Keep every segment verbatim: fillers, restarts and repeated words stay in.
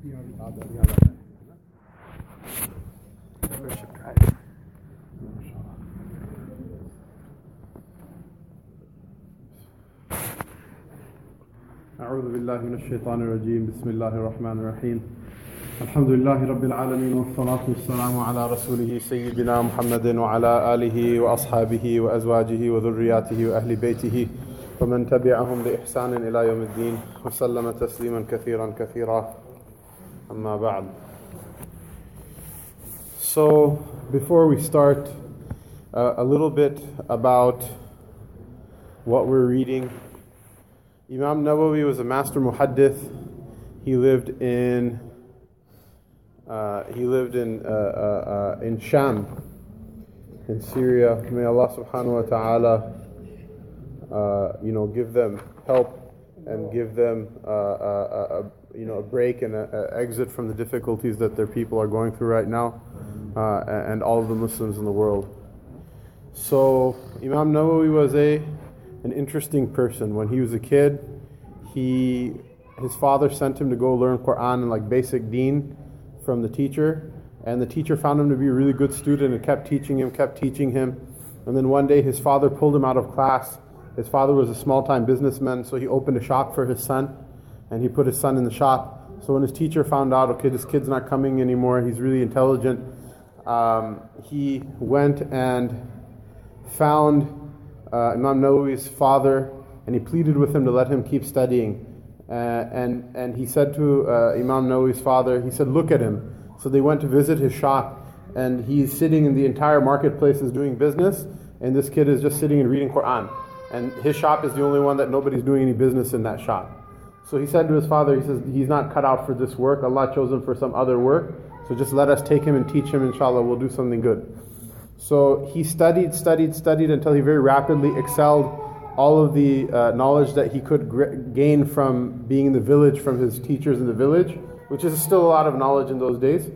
أعوذ بالله من الشيطان الرجيم بسم الله الرحمن الرحيم الحمد لله رب العالمين والصلاة والسلام على رسوله سيدنا محمد وعلى آله وأصحابه وأزواجه وذرياته وأهل بيته ومن تبعهم بإحسان إلى يوم الدين وسلم تسليما كثيرا كثيرا أما بعد. So before we start, uh, a little bit about what we're reading. Imam Nawawi was a master muhaddith. He lived in uh, he lived in uh, uh, uh, in Sham, in Syria. May Allah subhanahu wa ta'ala uh, you know give them help and give them uh, a, a, you know a break and an exit from the difficulties that their people are going through right now, uh, and all of the Muslims in the world. So Imam Nawawi was a an interesting person. When he was a kid, he his father sent him to go learn Quran and like basic deen from the teacher, and the teacher found him to be a really good student and kept teaching him, kept teaching him. And then one day his father pulled him out of class. His father was a small-time businessman, so he opened a shop for his son, and he put his son in the shop. So when his teacher found out, okay, this kid's not coming anymore, he's really intelligent, um, he went and found Uh, Imam Nawawi's father, and he pleaded with him to let him keep studying. Uh, and and he said to uh, Imam Nawawi's father, he said, look at him. So they went to visit his shop, and he's sitting in the entire marketplace is doing business, and this kid is just sitting and reading Quran. And his shop is the only one that nobody's doing any business in that shop. So he said to his father, he says, he's not cut out for this work. Allah chose him for some other work. So just let us take him and teach him, inshallah, we'll do something good. So he studied, studied, studied until he very rapidly excelled all of the uh, knowledge that he could gr- gain from being in the village, from his teachers in the village, which is still a lot of knowledge in those days.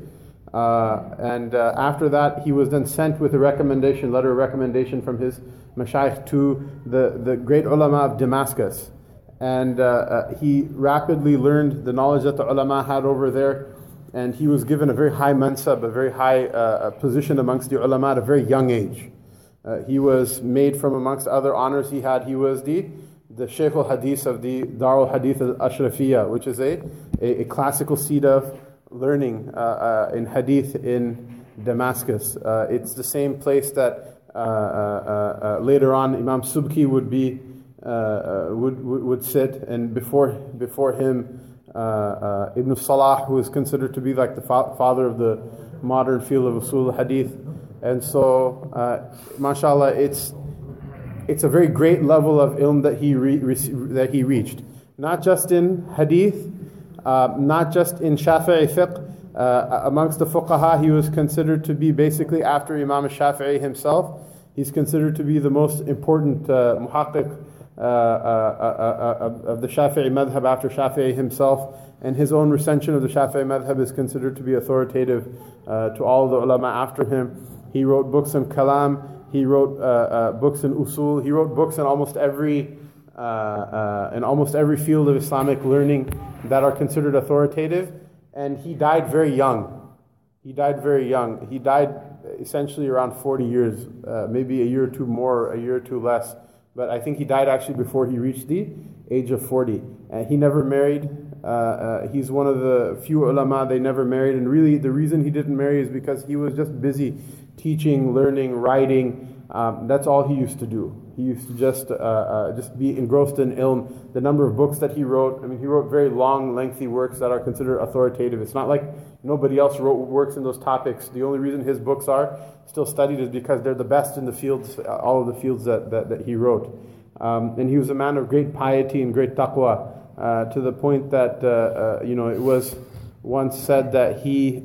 Uh, and uh, after that, he was then sent with a recommendation, letter of recommendation from his mashayikh to the, the great ulama of Damascus. And uh, uh, he rapidly learned the knowledge that the ulama had over there. And he was given a very high mansab, a very high uh, position amongst the ulama at a very young age. Uh, he was made from amongst other honors he had. He was the the Shaykh al-Hadith of the Dar al-Hadith al-Ashrafiyya, which is a, a, a classical seat of learning uh, uh, in Hadith in Damascus. Uh, it's the same place that uh, uh, uh, later on Imam Subki would be uh, uh, would, would would sit, and before before him. Uh, uh, Ibn Salah, who is considered to be like the fa- father of the modern field of usul hadith. And so, uh, mashallah, it's it's a very great level of ilm that he re- re- that he reached. Not just in hadith, uh, not just in Shafi'i fiqh. Uh, amongst the fuqaha, he was considered to be basically after Imam Shafi'i himself. He's considered to be the most important uh, muhaqqiq Uh, uh, uh, uh, of the Shafi'i madhab after Shafi'i himself, and his own recension of the Shafi'i madhab is considered to be authoritative uh, to all the ulama after him. He wrote books in kalam, he wrote uh, uh, books in usul, he wrote books in almost every uh, uh, in almost every field of Islamic learning that are considered authoritative, and he died very young. He died very young. He died essentially around forty years, uh, maybe a year or two more, a year or two less. But I think he died actually before he reached the age of forty. And he never married. Uh, uh, he's one of the few ulama, they never married. And really the reason he didn't marry is because he was just busy teaching, learning, writing. Um, that's all he used to do. He used to just uh, uh, just be engrossed in ilm. The number of books that he wrote, I mean, he wrote very long, lengthy works that are considered authoritative. It's not like nobody else wrote works in those topics. The only reason his books are still studied is because they're the best in the fields, all of the fields that, that, that he wrote. Um, and he was a man of great piety and great taqwa, uh, to the point that, uh, uh, you know, it was once said that he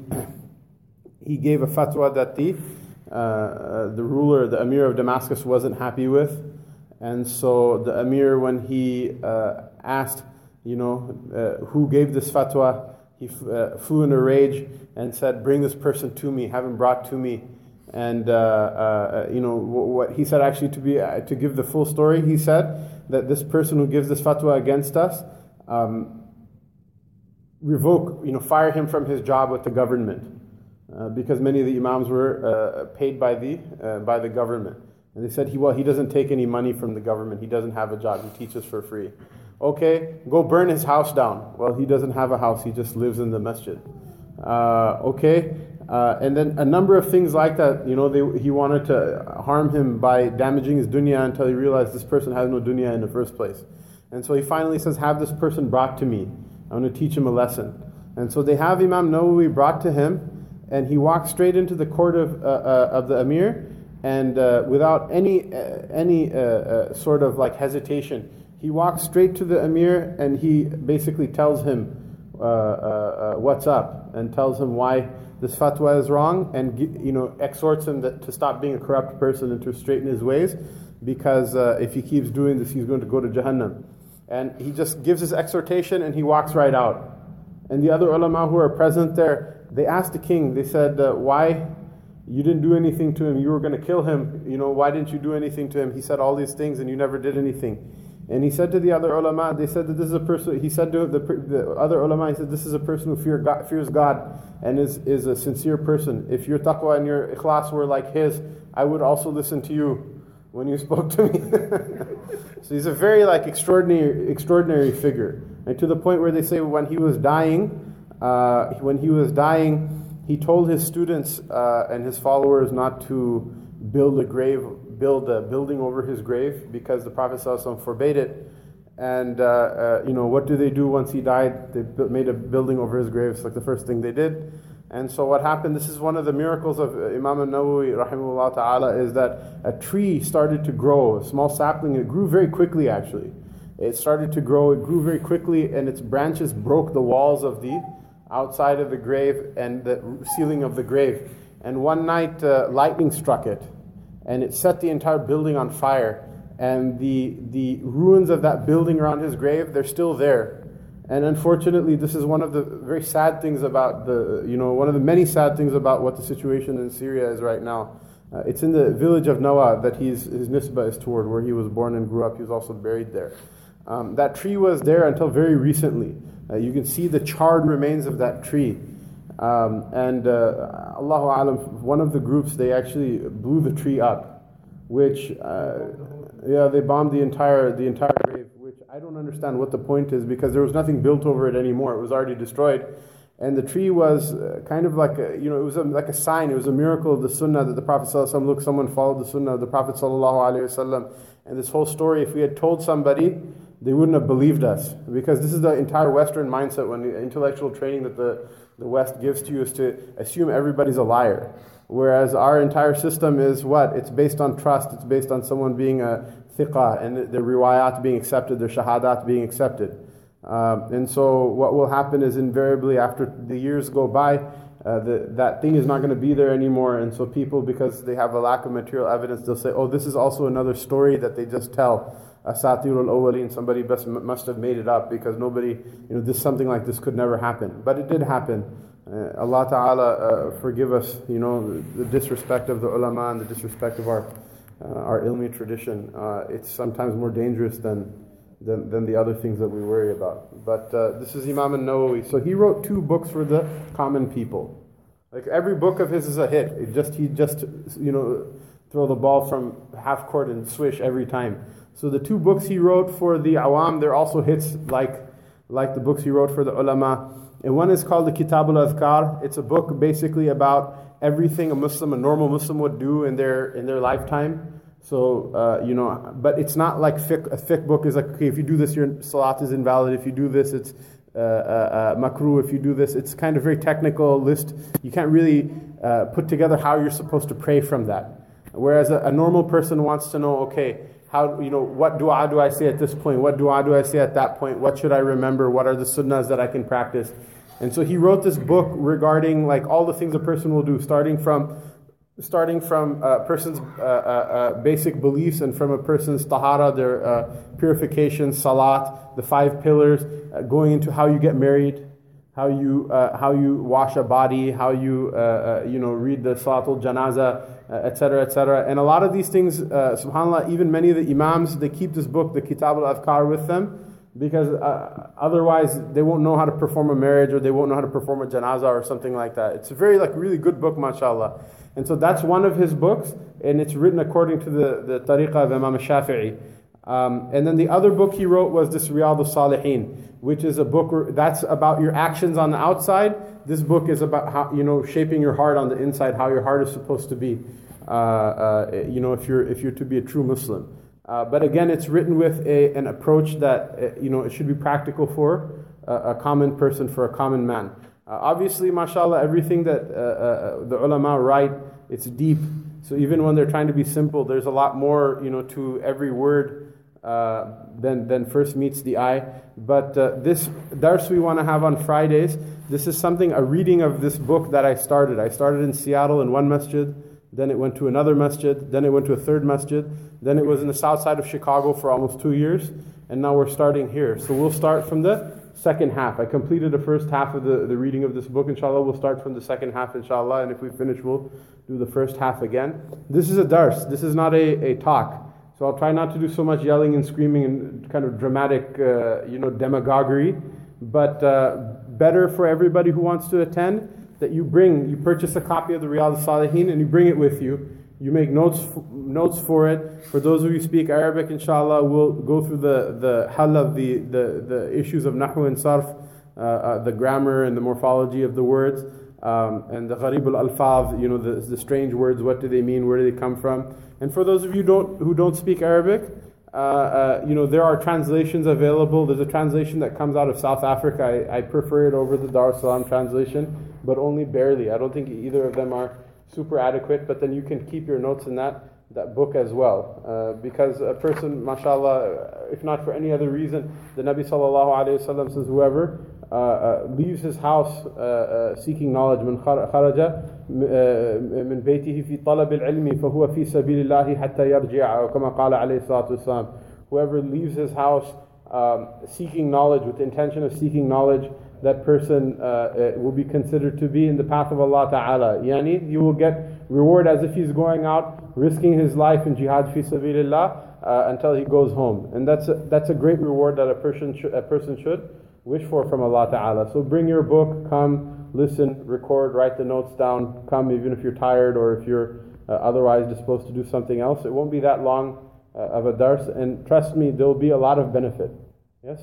he gave a fatwa that the Uh, uh, the ruler, the Emir of Damascus, wasn't happy with. And so the Emir, when he uh, asked, you know, uh, who gave this fatwa, he f- uh, flew in a rage and said, bring this person to me, have him brought to me. And, uh, uh, you know, w- what he said actually to be, uh, to give the full story, he said that this person who gives this fatwa against us, um, revoke, you know, fire him from his job with the government, uh, because many of the imams were uh, paid by the uh, by the government. And they said, he well, he doesn't take any money from the government. He doesn't have a job. He teaches for free. Okay, go burn his house down. Well, he doesn't have a house. He just lives in the masjid. Uh, okay, uh, and then a number of things like that. You know, they, he wanted to harm him by damaging his dunya until he realized this person has no dunya in the first place. And so he finally says, have this person brought to me. I'm going to teach him a lesson. And so they have Imam Nawawi brought to him, and he walks straight into the court of uh, uh, of the Amir, and uh, without any uh, any uh, uh, sort of like hesitation, he walks straight to the Amir, and he basically tells him uh, uh, uh, what's up, and tells him why this fatwa is wrong, and you know exhorts him that, to stop being a corrupt person and to straighten his ways, because uh, if he keeps doing this, he's going to go to Jahannam. And he just gives his exhortation and he walks right out. And the other ulama who are present there, they asked the king, they said, uh, why you didn't do anything to him? You were going to kill him. You know, why didn't you do anything to him? He said all these things and you never did anything. And he said to the other ulama, they said that this is a person, he said to the, the other ulama, he said, this is a person who fear God, fears God and is, is a sincere person. If your taqwa and your ikhlas were like his, I would also listen to you when you spoke to me. So he's a very like extraordinary extraordinary figure. And to the point where they say when he was dying, uh, when he was dying, he told his students uh, and his followers not to build a grave, build a building over his grave, because the Prophet ﷺ forbade it. And uh, uh, you know, what do they do once he died? They made a building over his grave. It's like the first thing they did. And so what happened, this is one of the miracles of Imam al-Nawawi rahimahullah ta'ala, is that a tree started to grow, a small sapling, it grew very quickly actually. It started to grow, it grew very quickly, and its branches broke the walls of the outside of the grave and the ceiling of the grave. And one night uh, lightning struck it, and it set the entire building on fire. And the, the ruins of that building around his grave, they're still there. And unfortunately, this is one of the very sad things about the, you know, one of the many sad things about what the situation in Syria is right now. Uh, it's in the village of Nawa that he's, his nisbah is toward, where he was born and grew up. He was also buried there. Um, that tree was there until very recently. Uh, you can see the charred remains of that tree. Um, and uh, Allahu Alam, one of the groups, they actually blew the tree up, which, uh, yeah, they bombed the entire the entire grave. I don't understand what the point is, because there was nothing built over it anymore. It was already destroyed. And the tree was uh, kind of like a, you know, it was a, like a sign. It was a miracle of the sunnah that the Prophet ﷺ, look, someone followed the sunnah of the Prophet ﷺ. And this whole story, if we had told somebody, they wouldn't have believed us. Because this is the entire Western mindset, when the intellectual training that the, the West gives to you is to assume everybody's a liar. Whereas our entire system is what? It's based on trust. It's based on someone being a thiqah, and the, the riwayat being accepted, the shahadat being accepted. Um, and so what will happen is invariably after the years go by, uh, the, that thing is not going to be there anymore. And so people, because they have a lack of material evidence, they'll say, oh, this is also another story that they just tell. Asatirul awwaleen, somebody must, must have made it up, because nobody, you know, this something like this could never happen. But it did happen. Uh, Allah Ta'ala uh, forgive us, you know, the, the disrespect of the ulama and the disrespect of our uh, our ilmi tradition. Uh, it's sometimes more dangerous than, than than the other things that we worry about. But uh, this is Imam al-Nawawi. So he wrote two books for the common people. Like every book of his is a hit. It just he just you know throw the ball from half court and swish every time. So the two books he wrote for the awam, they're also hits like like the books he wrote for the ulama. And one is called the Kitab al-Adhkar. It's a book basically about everything a Muslim, a normal Muslim would do in their in their lifetime. So, uh, you know, but it's not like fiqh. A fiqh book is like, okay, if you do this, your salat is invalid. If you do this, it's uh, uh, uh, makruh. If you do this, it's kind of very technical list. You can't really uh, put together how you're supposed to pray from that. Whereas a, a normal person wants to know, okay, how, you know, what dua do I say at this point? What dua do I say at that point? What should I remember? What are the sunnahs that I can practice? And so he wrote this book regarding like all the things a person will do, starting from starting from a person's uh, uh, uh, basic beliefs, and from a person's tahara, their uh, purification, salat, the five pillars, uh, going into how you get married, how you uh, how you wash a body, how you uh, uh, you know read the salatul janaza, et cetera, et cetera. And a lot of these things, uh, subhanAllah, even many of the imams, they keep this book, the Kitab al-Adhkar, with them. because uh, otherwise they won't know how to perform a marriage, or they won't know how to perform a janazah or something like that. It's a very like really good book, mashallah. And so that's one of his books, and it's written according to the, the tariqah of Imam Shafi'i. Um, and then the other book he wrote was this Riyadh al-Salihin, which is a book that's about your actions on the outside. This book is about how, you know, shaping your heart on the inside, how your heart is supposed to be, uh, uh, you know, if you're if you're to be a true Muslim. Uh, but again, it's written with a, an approach that, uh, you know, it should be practical for a, a common person, for a common man. Uh, obviously, mashallah, everything that uh, uh, the ulama write, it's deep. So even when they're trying to be simple, there's a lot more, you know, to every word uh, than than first meets the eye. But uh, this dars we want to have on Fridays, this is something, a reading of this book that I started. I started in Seattle in one masjid, then it went to another masjid, then it went to a third masjid, then it was in the south side of Chicago for almost two years, and now we're starting here. So we'll start from the second half. I completed the first half of the, the reading of this book, inshallah. We'll start from the second half, inshallah, and if we finish, we'll do the first half again. This is a dars, this is not a, a talk. So I'll try not to do so much yelling and screaming and kind of dramatic, uh, you know, demagoguery, but uh, better for everybody who wants to attend that you bring, you purchase a copy of the Riyadh al-Salihin and you bring it with you. You make notes notes for it. For those of you who speak Arabic, inshallah, we'll go through the, the hal of the, the, the issues of nahw and sarf, uh, uh, the grammar and the morphology of the words, um, and the gharib al-alfaz, you know, the, the strange words, what do they mean, where do they come from? And for those of you don't, who don't speak Arabic, uh, uh, you know, there are translations available. There's a translation that comes out of South Africa. I, I prefer it over the Dar es Salaam translation, but only barely. I don't think either of them are super adequate, but then you can keep your notes in that that book as well. Uh, because a person, mashallah, if not for any other reason, the Nabi sallallahu alayhi wa sallam says, whoever uh, uh, leaves his house uh, uh, seeking knowledge, من خرج من بيته في طلب العلم فهو في سبيل الله حتى يرجع أو كما قال عليه الصلاة والسلام. Whoever leaves his house um, seeking knowledge, with the intention of seeking knowledge, that person uh, will be considered to be in the path of Allah Ta'ala. Yani, he will get reward as if he's going out, risking his life in jihad fi sabilillah uh, until he goes home. And that's a, that's a great reward that a person, sh- a person should wish for from Allah Ta'ala. So bring your book, come, listen, record, write the notes down, come even if you're tired or if you're uh, otherwise disposed to do something else. It won't be that long uh, of a dars, and trust me, there will be a lot of benefit. Yes?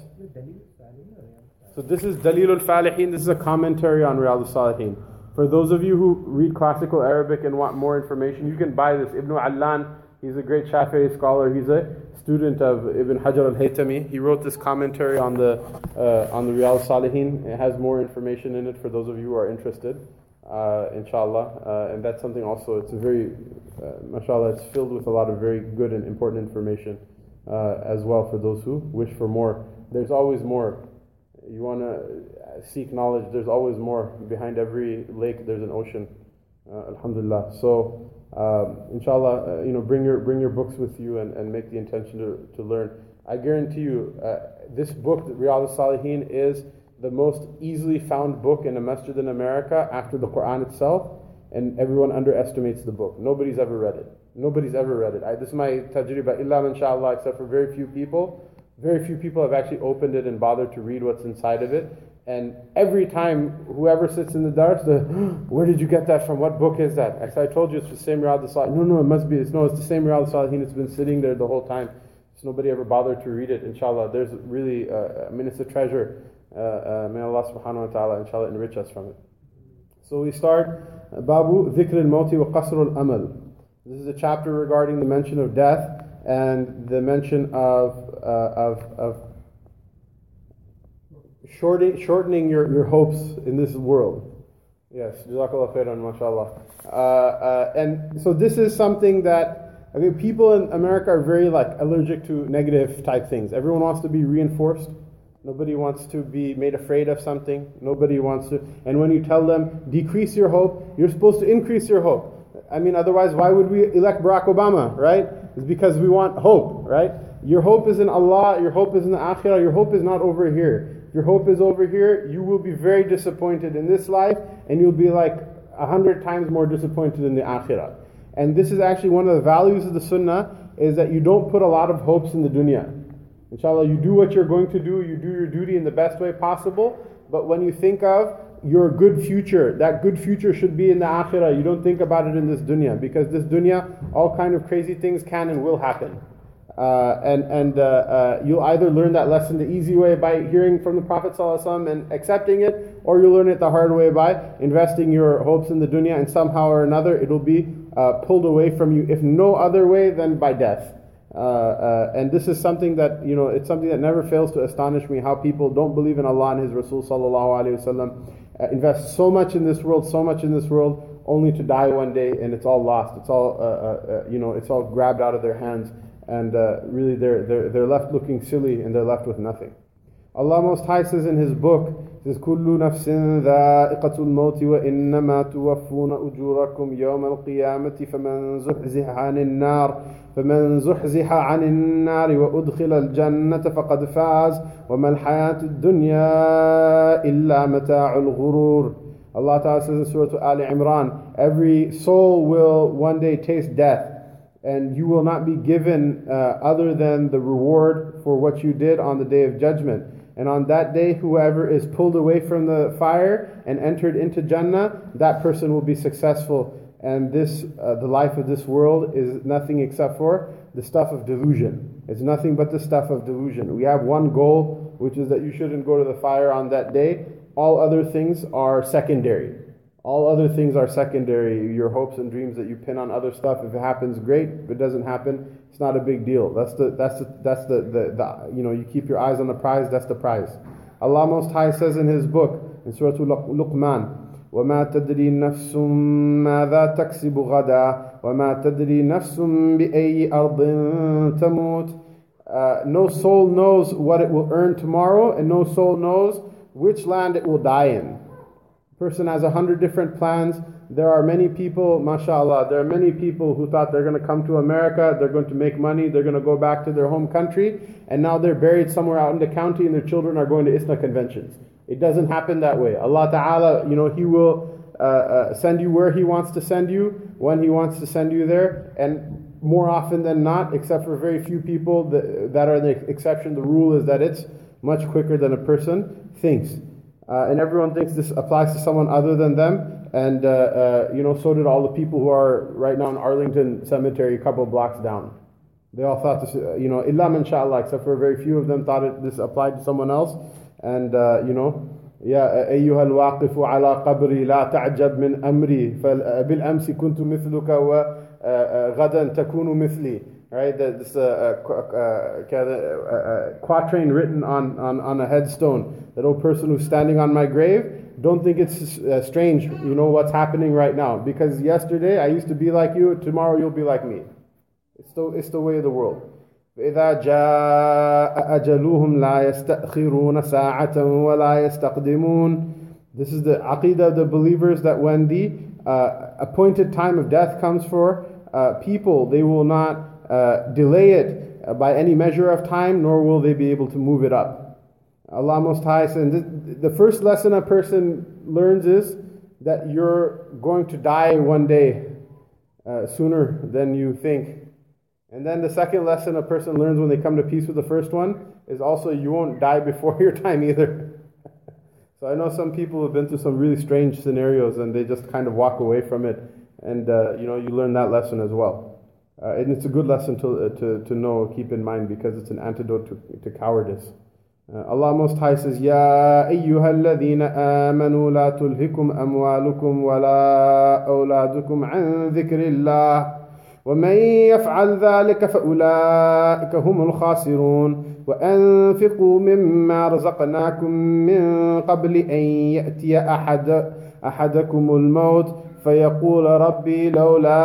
So this is Dalil al-Falihin. This is a commentary on Riyadh al-Salihin. For those of you who read classical Arabic and want more information, you can buy this. Ibn Allan, he's a great Shafi'i scholar. He's a student of Ibn Hajar al-Haytami. He wrote this commentary on the uh, on the Riyadh al-Salihin. It has more information in it for those of you who are interested, uh, inshallah. Uh, and that's something also, it's a very, uh, mashallah, it's filled with a lot of very good and important information uh, as well for those who wish for more. There's always more. You want to seek knowledge, there's always more. Behind every lake there's an ocean, uh, alhamdulillah. So um, inshallah, uh, you know, bring your bring your books with you and, and make the intention to, to learn. I guarantee you, uh, this book, Riyadh al-Salihin, is the most easily found book in a masjid in America after the Quran itself, and everyone underestimates the book. Nobody's ever read it. Nobody's ever read it. I, this is my tajriba, illa man sha'Allah, except for very few people. Very few people have actually opened it and bothered to read what's inside of it. And every time, whoever sits in the dars, the, where did you get that from? What book is that? Actually, I told you it's the same Riyadh al-Salihin. No, no, it must be. It's, no, it's the same Riyadh al-Salihin. It's been sitting there the whole time. So nobody ever bothered to read it. Inshallah, there's really, uh, I mean, it's a treasure. Uh, uh, may Allah subhanahu wa ta'ala, inshallah, enrich us from it. So we start, Babu Dhikr al-Mawti wa Qasr al-Amal. This is a chapter regarding the mention of death and the mention of uh, of of shortening shortening your, your hopes in this world. Yes, Jazakallah khairan, mashallah. Uh, uh, and so this is something that, I mean, people in America are very like allergic to negative type things. Everyone wants to be reinforced. Nobody wants to be made afraid of something. Nobody wants to. And when you tell them decrease your hope, you're supposed to increase your hope. I mean, otherwise, why would we elect Barack Obama, right? It's because we want hope, right? Your hope is in Allah, your hope is in the Akhirah, your hope is not over here. If your hope is over here, you will be very disappointed in this life, and you'll be like a hundred times more disappointed in the Akhirah. And this is actually one of the values of the Sunnah, is that you don't put a lot of hopes in the dunya. Inshallah, you do what you're going to do, you do your duty in the best way possible, but when you think of your good future, that good future should be in the akhirah. You don't think about it in this dunya, because this dunya, all kind of crazy things can and will happen. Uh, and and uh, uh, you'll either learn that lesson the easy way by hearing from the Prophet ﷺ and accepting it, or you'll learn it the hard way by investing your hopes in the dunya, and somehow or another it'll be uh, pulled away from you, if no other way than by death. Uh, uh, and this is something that, you know, it's something that never fails to astonish me, how people don't believe in Allah and His Rasul sallallahu alaihi wasallam, uh, invest so much in this world, so much in this world, only to die one day and it's all lost. It's all, uh, uh, uh, you know, it's all grabbed out of their hands. And uh, really they're, they're, they're left looking silly and they're left with nothing. Allah Most High says in His book, says, كُلُّ نَفْسٍ ذَائِقَةُ الْمَوْتِ وَإِنَّمَا تُوَفُّونَ أُجُورَكُمْ يَوْمَ الْقِيَامَةِ فَمَنْ زُحْزِحَ عَنِ النَّارِ فَمَنْ زُحْزِحَ عَنِ النَّارِ وَأُدْخِلَ الْجَنَّةَ فَقَدْ فَازَ وَمَا الْحَيَاةُ الدُّنْيَا إِلَّا مَتَاعُ الْغُرُورِ. Allah Ta'ala says in Surah Al Imran, every soul will one day taste death, and you will not be given uh, other than the reward for what you did on the Day of Judgment. And on that day, whoever is pulled away from the fire and entered into Jannah, that person will be successful. And this, uh, the life of this world is nothing except for the stuff of delusion. It's nothing but the stuff of delusion. We have one goal, which is that you shouldn't go to the fire on that day. All other things are secondary. All other things are secondary. Your hopes and dreams that you pin on other stuff, if it happens, great. If it doesn't happen, it's not a big deal. That's the that's the that's the, the, the you know, you keep your eyes on the prize, that's the prize. Allah Most High says in His book, in Surah Luqman, وَمَا تَدْرِي نَفْسٌ مَاذَا تَكْسِبُ غَدًا وَمَا تَدْرِي نَفْسٌ بِأَيِّ أَرْضٍ تَمُوتُ. Uh, no soul knows what it will earn tomorrow, and no soul knows which land it will die in. Person has a hundred different plans. There are many people, mashallah, there are many people who thought they're going to come to America, they're going to make money, they're going to go back to their home country, and now they're buried somewhere out in the county and their children are going to ISNA conventions. It doesn't happen that way. Allah Ta'ala, you know, He will uh, uh, send you where He wants to send you, when He wants to send you there, and more often than not, except for very few people that, that are the exception, the rule is that it's much quicker than a person thinks. Uh, and everyone thinks this applies to someone other than them. And, uh, uh, you know, so did all the people who are right now in Arlington Cemetery, a couple of blocks down. They all thought this, uh, you know, illa man sha'Allah, except for very few of them thought it, this applied to someone else. And, uh, you know, يا أيها الواقف على قبري لا تعجب من أمري فبالأمس كنت مثلك وغدا تكون مثلي. Right, this uh, uh, uh, uh, quatrain written on, on, on a headstone. That old person who's standing on my grave, don't think it's uh, strange, you know, what's happening right now. Because yesterday I used to be like you, tomorrow you'll be like me. It's the, it's the way of the world. فإذا جاء أجلهم لا يستأخرون ساعة ولا يستقدمون. This is the aqidah of the believers, that when the uh, appointed time of death comes for uh, people, they will not Uh, delay it uh, by any measure of time, nor will they be able to move it up. Allah Most High says, the first lesson a person learns is that you're going to die one day, uh, sooner than you think. And then the second lesson a person learns when they come to peace with the first one is also you won't die before your time either. So I know some people have been through some really strange scenarios and they just kind of walk away from it, and uh, you know, you learn that lesson as well. Uh, and it's a good lesson to, uh, to, to know, keep in mind, because it's an antidote to, to cowardice. Uh, Allah Most High says, يَا أَيُّهَا الَّذِينَ آمَنُوا لَا تُلْهِكُمْ أَمْوَالُكُمْ وَلَا أَوْلَادُكُمْ عَنْ ذِكْرِ اللَّهِ وَمَنْ يَفْعَلْ ذَلِكَ فَأُولَٰئِكَ هُمُ الْخَاسِرُونَ وَأَنْفِقُوا مِمَّا رَزَقْنَاكُمْ مِنْ قَبْلِ أَنْ يَأْتِيَ أَحَدَ أَحَدَكُمُ الْمَوْتُ فيقول ربي لولا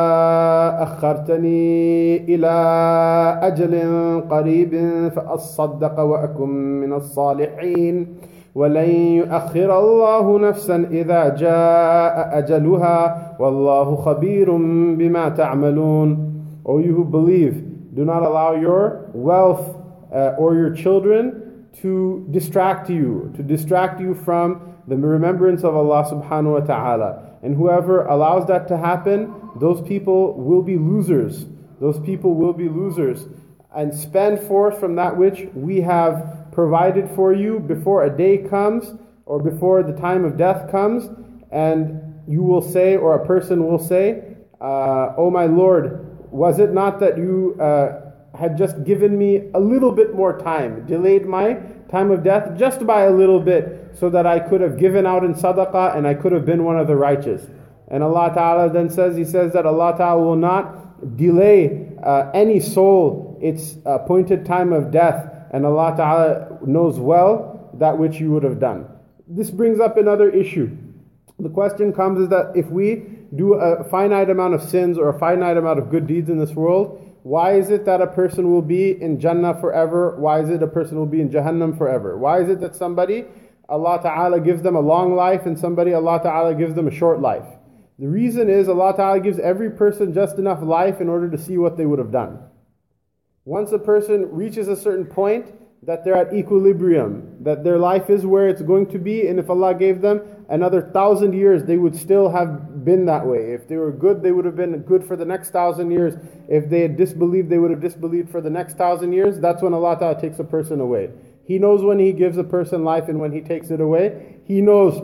أخرتني إلى أجل قريب فأصدق وأكن من الصالحين ولن يؤخر الله نفسا إذا جاء أجلها والله خبير بما تعملون. O you who believe, do not allow your wealth uh, or your children to distract you, to distract you from the remembrance of Allah subhanahu wa ta'ala. And whoever allows that to happen, those people will be losers. Those people will be losers. and spend forth from that which we have provided for you before a day comes or before the time of death comes, and you will say, or a person will say, uh, "Oh my Lord, was it not that you uh, had just given me a little bit more time, delayed my time of death just by a little bit, so that I could have given out in sadaqah and I could have been one of the righteous?" And Allah Ta'ala then says, He says that Allah Ta'ala will not delay uh, any soul its appointed time of death, and Allah Ta'ala knows well that which you would have done. This brings up another issue. The question comes is that if we do a finite amount of sins or a finite amount of good deeds in this world, why is it that a person will be in Jannah forever? Why is it a person will be in Jahannam forever? Why is it that somebody, Allah Ta'ala gives them a long life and somebody, Allah Ta'ala gives them a short life? The reason is Allah Ta'ala gives every person just enough life in order to see what they would have done. Once a person reaches a certain point, that they're at equilibrium, that their life is where it's going to be, and if Allah gave them another thousand years, they would still have been that way. If they were good, they would have been good for the next thousand years. If they had disbelieved, they would have disbelieved for the next thousand years. That's when Allah Ta'ala takes a person away. He knows when He gives a person life and when He takes it away. He knows,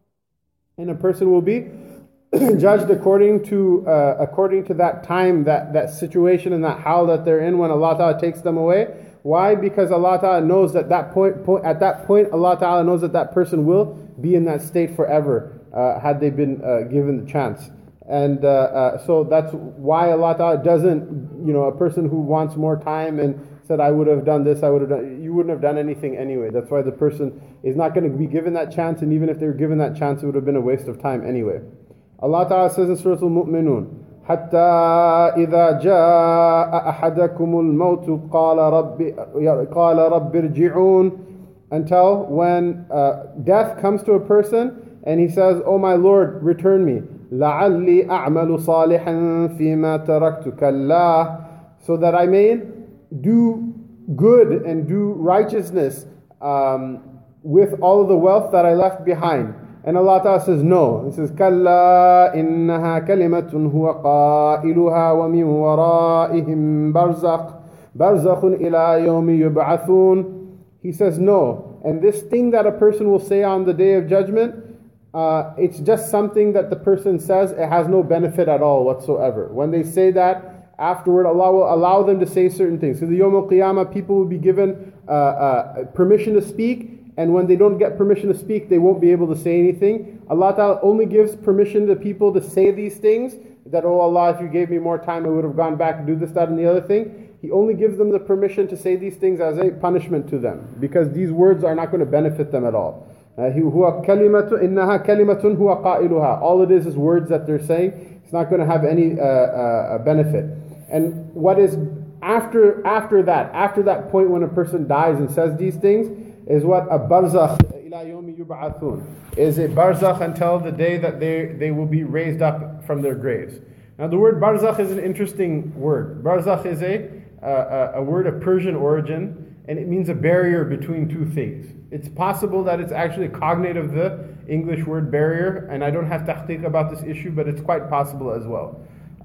and a person will be judged according to uh, according to that time, that, that situation and that hal that they're in when Allah Ta'ala takes them away. Why? Because Allah Ta'ala knows that, that point, point, at that point, Allah Ta'ala knows that that person will be in that state forever, uh, had they been uh, given the chance. And uh, uh, so that's why Allah Ta'ala doesn't, you know, a person who wants more time and said, I would have done this, I would have done, you wouldn't have done anything anyway. That's why the person is not going to be given that chance, and even if they were given that chance, it would have been a waste of time anyway. Allah Ta'ala says in Surah Al-Mu'minun, حتى إذا جاء أحدكم الموت قال رب قال رب ارجعون, until when uh, death comes to a person and he says, "Oh my Lord, return me. لعلي أعمل صالحا فيما تركت كلا," so that I may do good and do righteousness um, with all of the wealth that I left behind. And Allah Ta'ala says no. He says, كَلَّا إِنَّهَا كَلِمَةٌ هُوَ قَائِلُهَا وَمِنْ وَرَائِهِمْ بَرْزَخٌ بَرْزَخٌ إِلَى يَوْمِ يُبْعَثُونَ. He says no. And this thing that a person will say on the Day of Judgment, uh, it's just something that the person says. It has no benefit at all whatsoever. When they say that, afterward Allah will allow them to say certain things. So the Yawm al-Qiyamah, people will be given uh, uh, permission to speak. And when they don't get permission to speak, they won't be able to say anything. Allah Ta'ala only gives permission to people to say these things, that, "Oh Allah, if you gave me more time, I would have gone back and do this, that, and the other thing." He only gives them the permission to say these things as a punishment to them, because these words are not going to benefit them at all. هُوَ كَلِمَةٌ إِنَّهَا كَلِمَةٌ هُوَ قَائِلُهَا. All it is is words that they're saying. It's not going to have any uh, uh, benefit. And what is after after that, after that point when a person dies and says these things, is what a barzakh ila yawmi yub'athun, is a barzakh until the day that they, they will be raised up from their graves. Now the word barzakh is an interesting word. Barzakh is a, uh, a word of Persian origin, and it means a barrier between two things. It's possible that it's actually a cognate of the English word barrier, and I don't have tahqiq about this issue, but it's quite possible as well.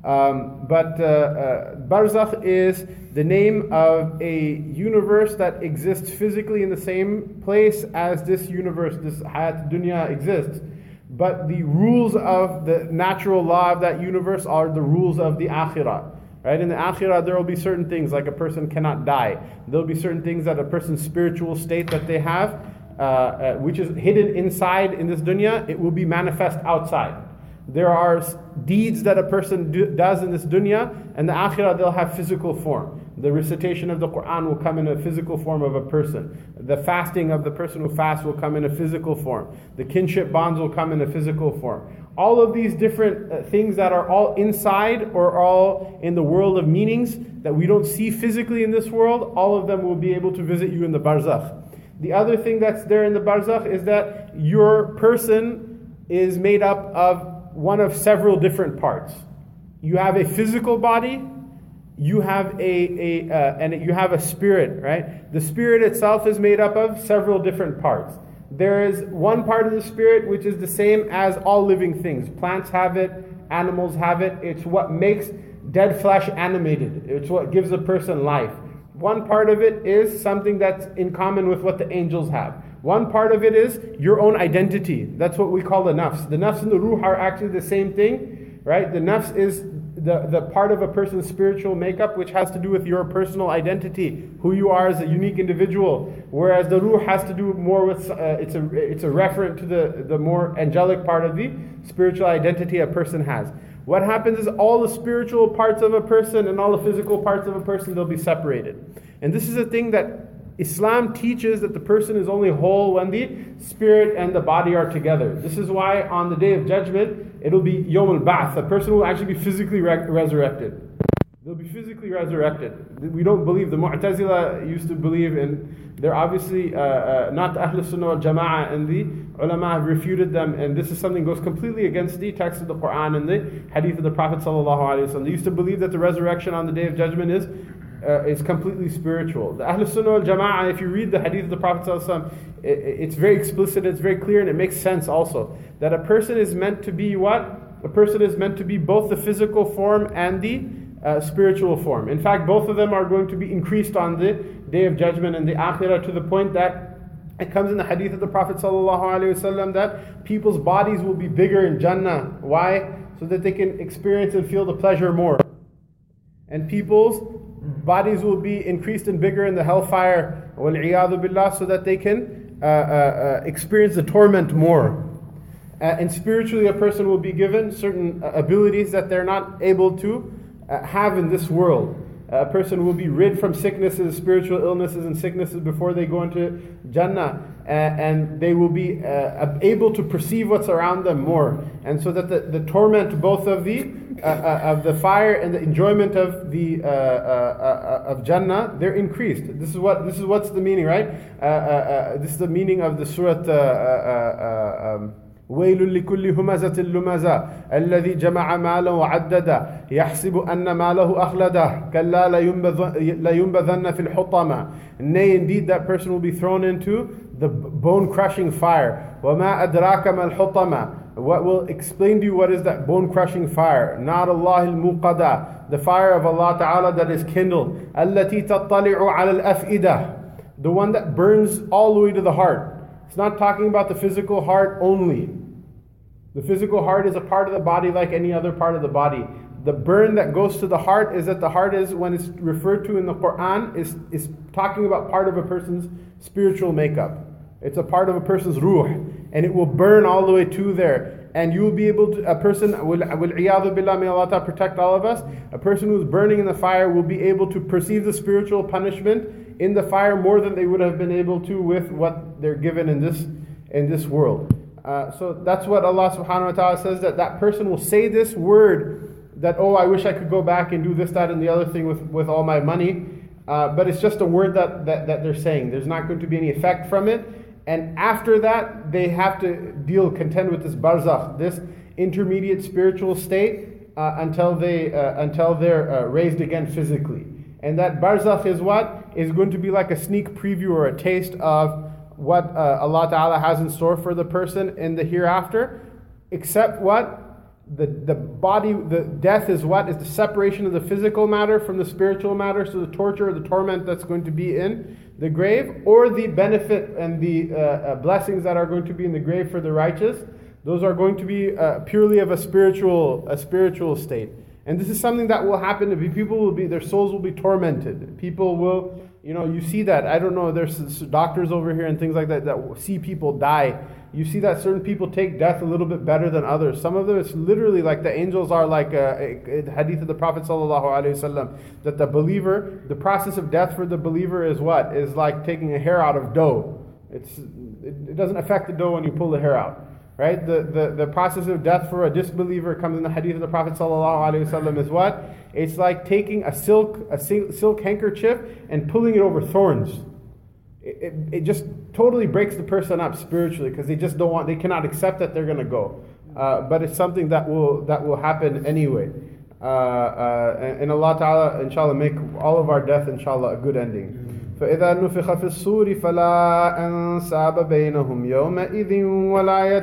Um, but uh, uh, Barzakh is the name of a universe that exists physically in the same place as this universe, this Hayat Dunya exists. But the rules of the natural law of that universe are the rules of the Akhirah. Right? In the Akhirah, there will be certain things, like a person cannot die. There will be certain things that a person's spiritual state that they have, uh, uh, which is hidden inside in this dunya, it will be manifest outside. There are deeds that a person do, does in this dunya, and the akhirah they'll have physical form. The recitation of the Quran will come in a physical form of a person. The fasting of the person who fasts will come in a physical form. The kinship bonds will come in a physical form. All of these different uh, things that are all inside or all in the world of meanings that we don't see physically in this world, all of them will be able to visit you in the barzakh. The other thing that's there in the barzakh is that your person is made up of one of several different parts. You have a physical body, you have a, a uh, and you have a spirit, right? The spirit itself is made up of several different parts. There is one part of the spirit which is the same as all living things. Plants have it, animals have it. It's what makes dead flesh animated. It's what gives a person life. one part of it is something that's in common with what the angels have. One part of it is your own identity. That's what we call the nafs. The nafs and the ruh are actually the same thing, right? The nafs is the, the part of a person's spiritual makeup which has to do with your personal identity, who you are as a unique individual. Whereas the ruh has to do more with, uh, it's a it's a referent to the, the more angelic part of the spiritual identity a person has. What happens is all the spiritual parts of a person and all the physical parts of a person, they'll be separated. And this is a thing that Islam teaches, that the person is only whole when the spirit and the body are together. This is why on the Day of Judgment, it'll be Yawm al-Ba'ath. A person will actually be physically re- resurrected. They'll be physically resurrected. We don't believe, the Mu'tazila used to believe in, they're obviously uh, uh, not Ahl Sunnah wal Jama'ah, and the ulama have refuted them, and this is something that goes completely against the text of the Quran and the hadith of the Prophet sallallahu alaihi wasallam. They used to believe that the resurrection on the Day of Judgment is Uh, is completely spiritual. The Ahl Sunnah wal Jama'ah, if you read the hadith of the Prophet ﷺ, it, it's very explicit, it's very clear, and it makes sense also. That a person is meant to be what? A person is meant to be both the physical form and the uh, spiritual form. In fact, both of them are going to be increased on the Day of Judgment and the Akhirah, to the point that it comes in the hadith of the Prophet ﷺ that people's bodies will be bigger in Jannah. Why? So that they can experience and feel the pleasure more. And people's bodies will be increased and bigger in the hellfire, wal-'iyadhu billah, so that they can uh, uh, uh, experience the torment more. Uh, and spiritually, a person will be given certain uh, abilities that they're not able to uh, have in this world. Uh, a person will be rid from sicknesses, spiritual illnesses and sicknesses before they go into Jannah, uh, and they will be uh, able to perceive what's around them more. And so that the, the torment both of the uh, uh, of the fire and the enjoyment of the uh, uh, uh, of Jannah, they're increased. This is what this is what's the meaning, right? Uh, uh, uh, this is the meaning of the surah. Uh, uh, uh, um, ويل لكل همزة لمزة الذي جمع ماله وعدده يحسب أن ماله أخلده كلا لينبذن في الحطمة. Nay, indeed, that person will be thrown into the bone-crushing fire. وما أدراك ما الحطمة. What will explain to you what is that bone-crushing fire? نار الله الموقدة, the fire of Allah Ta'ala that is kindled. التي تطلع على الأفئدة, the one that burns all the way to the heart. It's not talking about the physical heart only. The physical heart is a part of the body like any other part of the body. The burn that goes to the heart is that the heart is, when it's referred to in the Quran, is, is talking about part of a person's spiritual makeup. It's a part of a person's ruh, and it will burn all the way to there. And you will be able to, a person, will, wal-'iyadhu billah, may Allah protect all of us, a person who's burning in the fire will be able to perceive the spiritual punishment in the fire more than they would have been able to with what they're given in this in this world. Uh, so that's what Allah subhanahu wa ta'ala says, that that person will say this word, that, oh, I wish I could go back and do this, that, and the other thing with, with all my money. Uh, but it's just a word that, that, that they're saying. There's not going to be any effect from it. And after that, they have to deal, contend with this barzakh, this intermediate spiritual state, uh, until, they, uh, until they're uh, raised again physically. And that barzakh is what? Is going to be like a sneak preview or a taste of what uh, Allah Ta'ala has in store for the person in the hereafter. Except what? The, the body, the death is what? Is the separation of the physical matter from the spiritual matter. So the torture or the torment that's going to be in the grave, or the benefit and the uh, uh, blessings that are going to be in the grave for the righteous, those are going to be uh, purely of a spiritual, a spiritual state. And this is something that will happen to be, people will be, their souls will be tormented. People will, you know, you see that, I don't know, there's doctors over here and things like that that see people die. You see that certain people take death a little bit better than others. Some of them, it's literally like the angels are like a, a, a hadith of the Prophet sallallahu alaihi wasallam, that the believer, the process of death for the believer is what? Is like taking a hair out of dough. It's, it, it doesn't affect the dough when you pull the hair out. Right? The, the the process of death for a disbeliever comes in the hadith of the Prophet sallallahu alaihi wasallam is what? It's like taking a silk a silk handkerchief and pulling it over thorns. It, it, it just totally breaks the person up spiritually, because they just don't want, they cannot accept that they're going to go. Uh, but it's something that will that will happen anyway. Uh, uh, and, and Allah Ta'ala, inshallah, make all of our death, inshallah, a good ending. فإذا نفخ في الصور فلا أنساب بينهم يومئذ ولا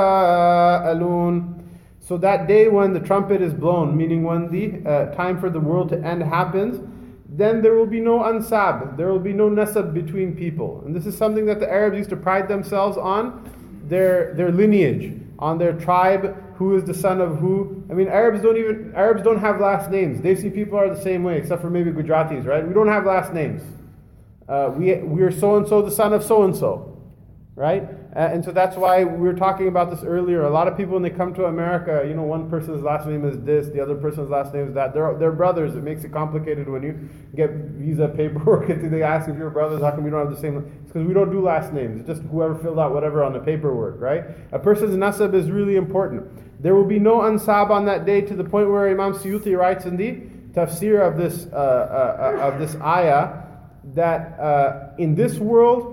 يتساءلون. So that day when the trumpet is blown, meaning when the uh, time for the world to end happens, then there will be no ansab, there will be no nasab between people. And this is something that the Arabs used to pride themselves on, their their lineage, on their tribe, who is the son of who. I mean, Arabs don't even Arabs don't have last names. Desi people are the same way, except for maybe Gujaratis, right? We don't have last names. Uh, we we are so and so, the son of so and so, right? Uh, and so that's why we were talking about this earlier. A lot of people, when they come to America, you know, one person's last name is this, the other person's last name is that. They're they're brothers. It makes it complicated when you get visa paperwork. They ask if you're brothers. How come you don't have the same? It's because we don't do last names. It's just whoever filled out whatever on the paperwork, right? A person's nasab is really important. There will be no ansab on that day, to the point where Imam Suyuti writes in the tafsir of this uh, uh, of this ayah that uh, in this world,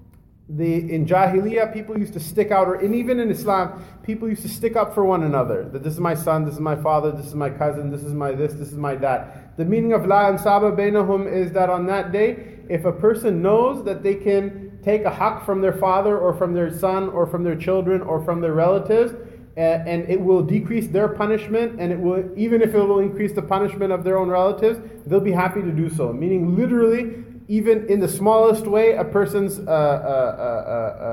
The in Jahiliyyah, people used to stick out, or and even in Islam, people used to stick up for one another. That this is my son, this is my father, this is my cousin, this is my this, this is my that. The meaning of la ansaba bainahum is that on that day, if a person knows that they can take a haqq from their father or from their son or from their children or from their relatives, uh, and it will decrease their punishment, and it will, even if it will increase the punishment of their own relatives, they'll be happy to do so. Meaning literally, even in the smallest way, a person's uh, uh, uh,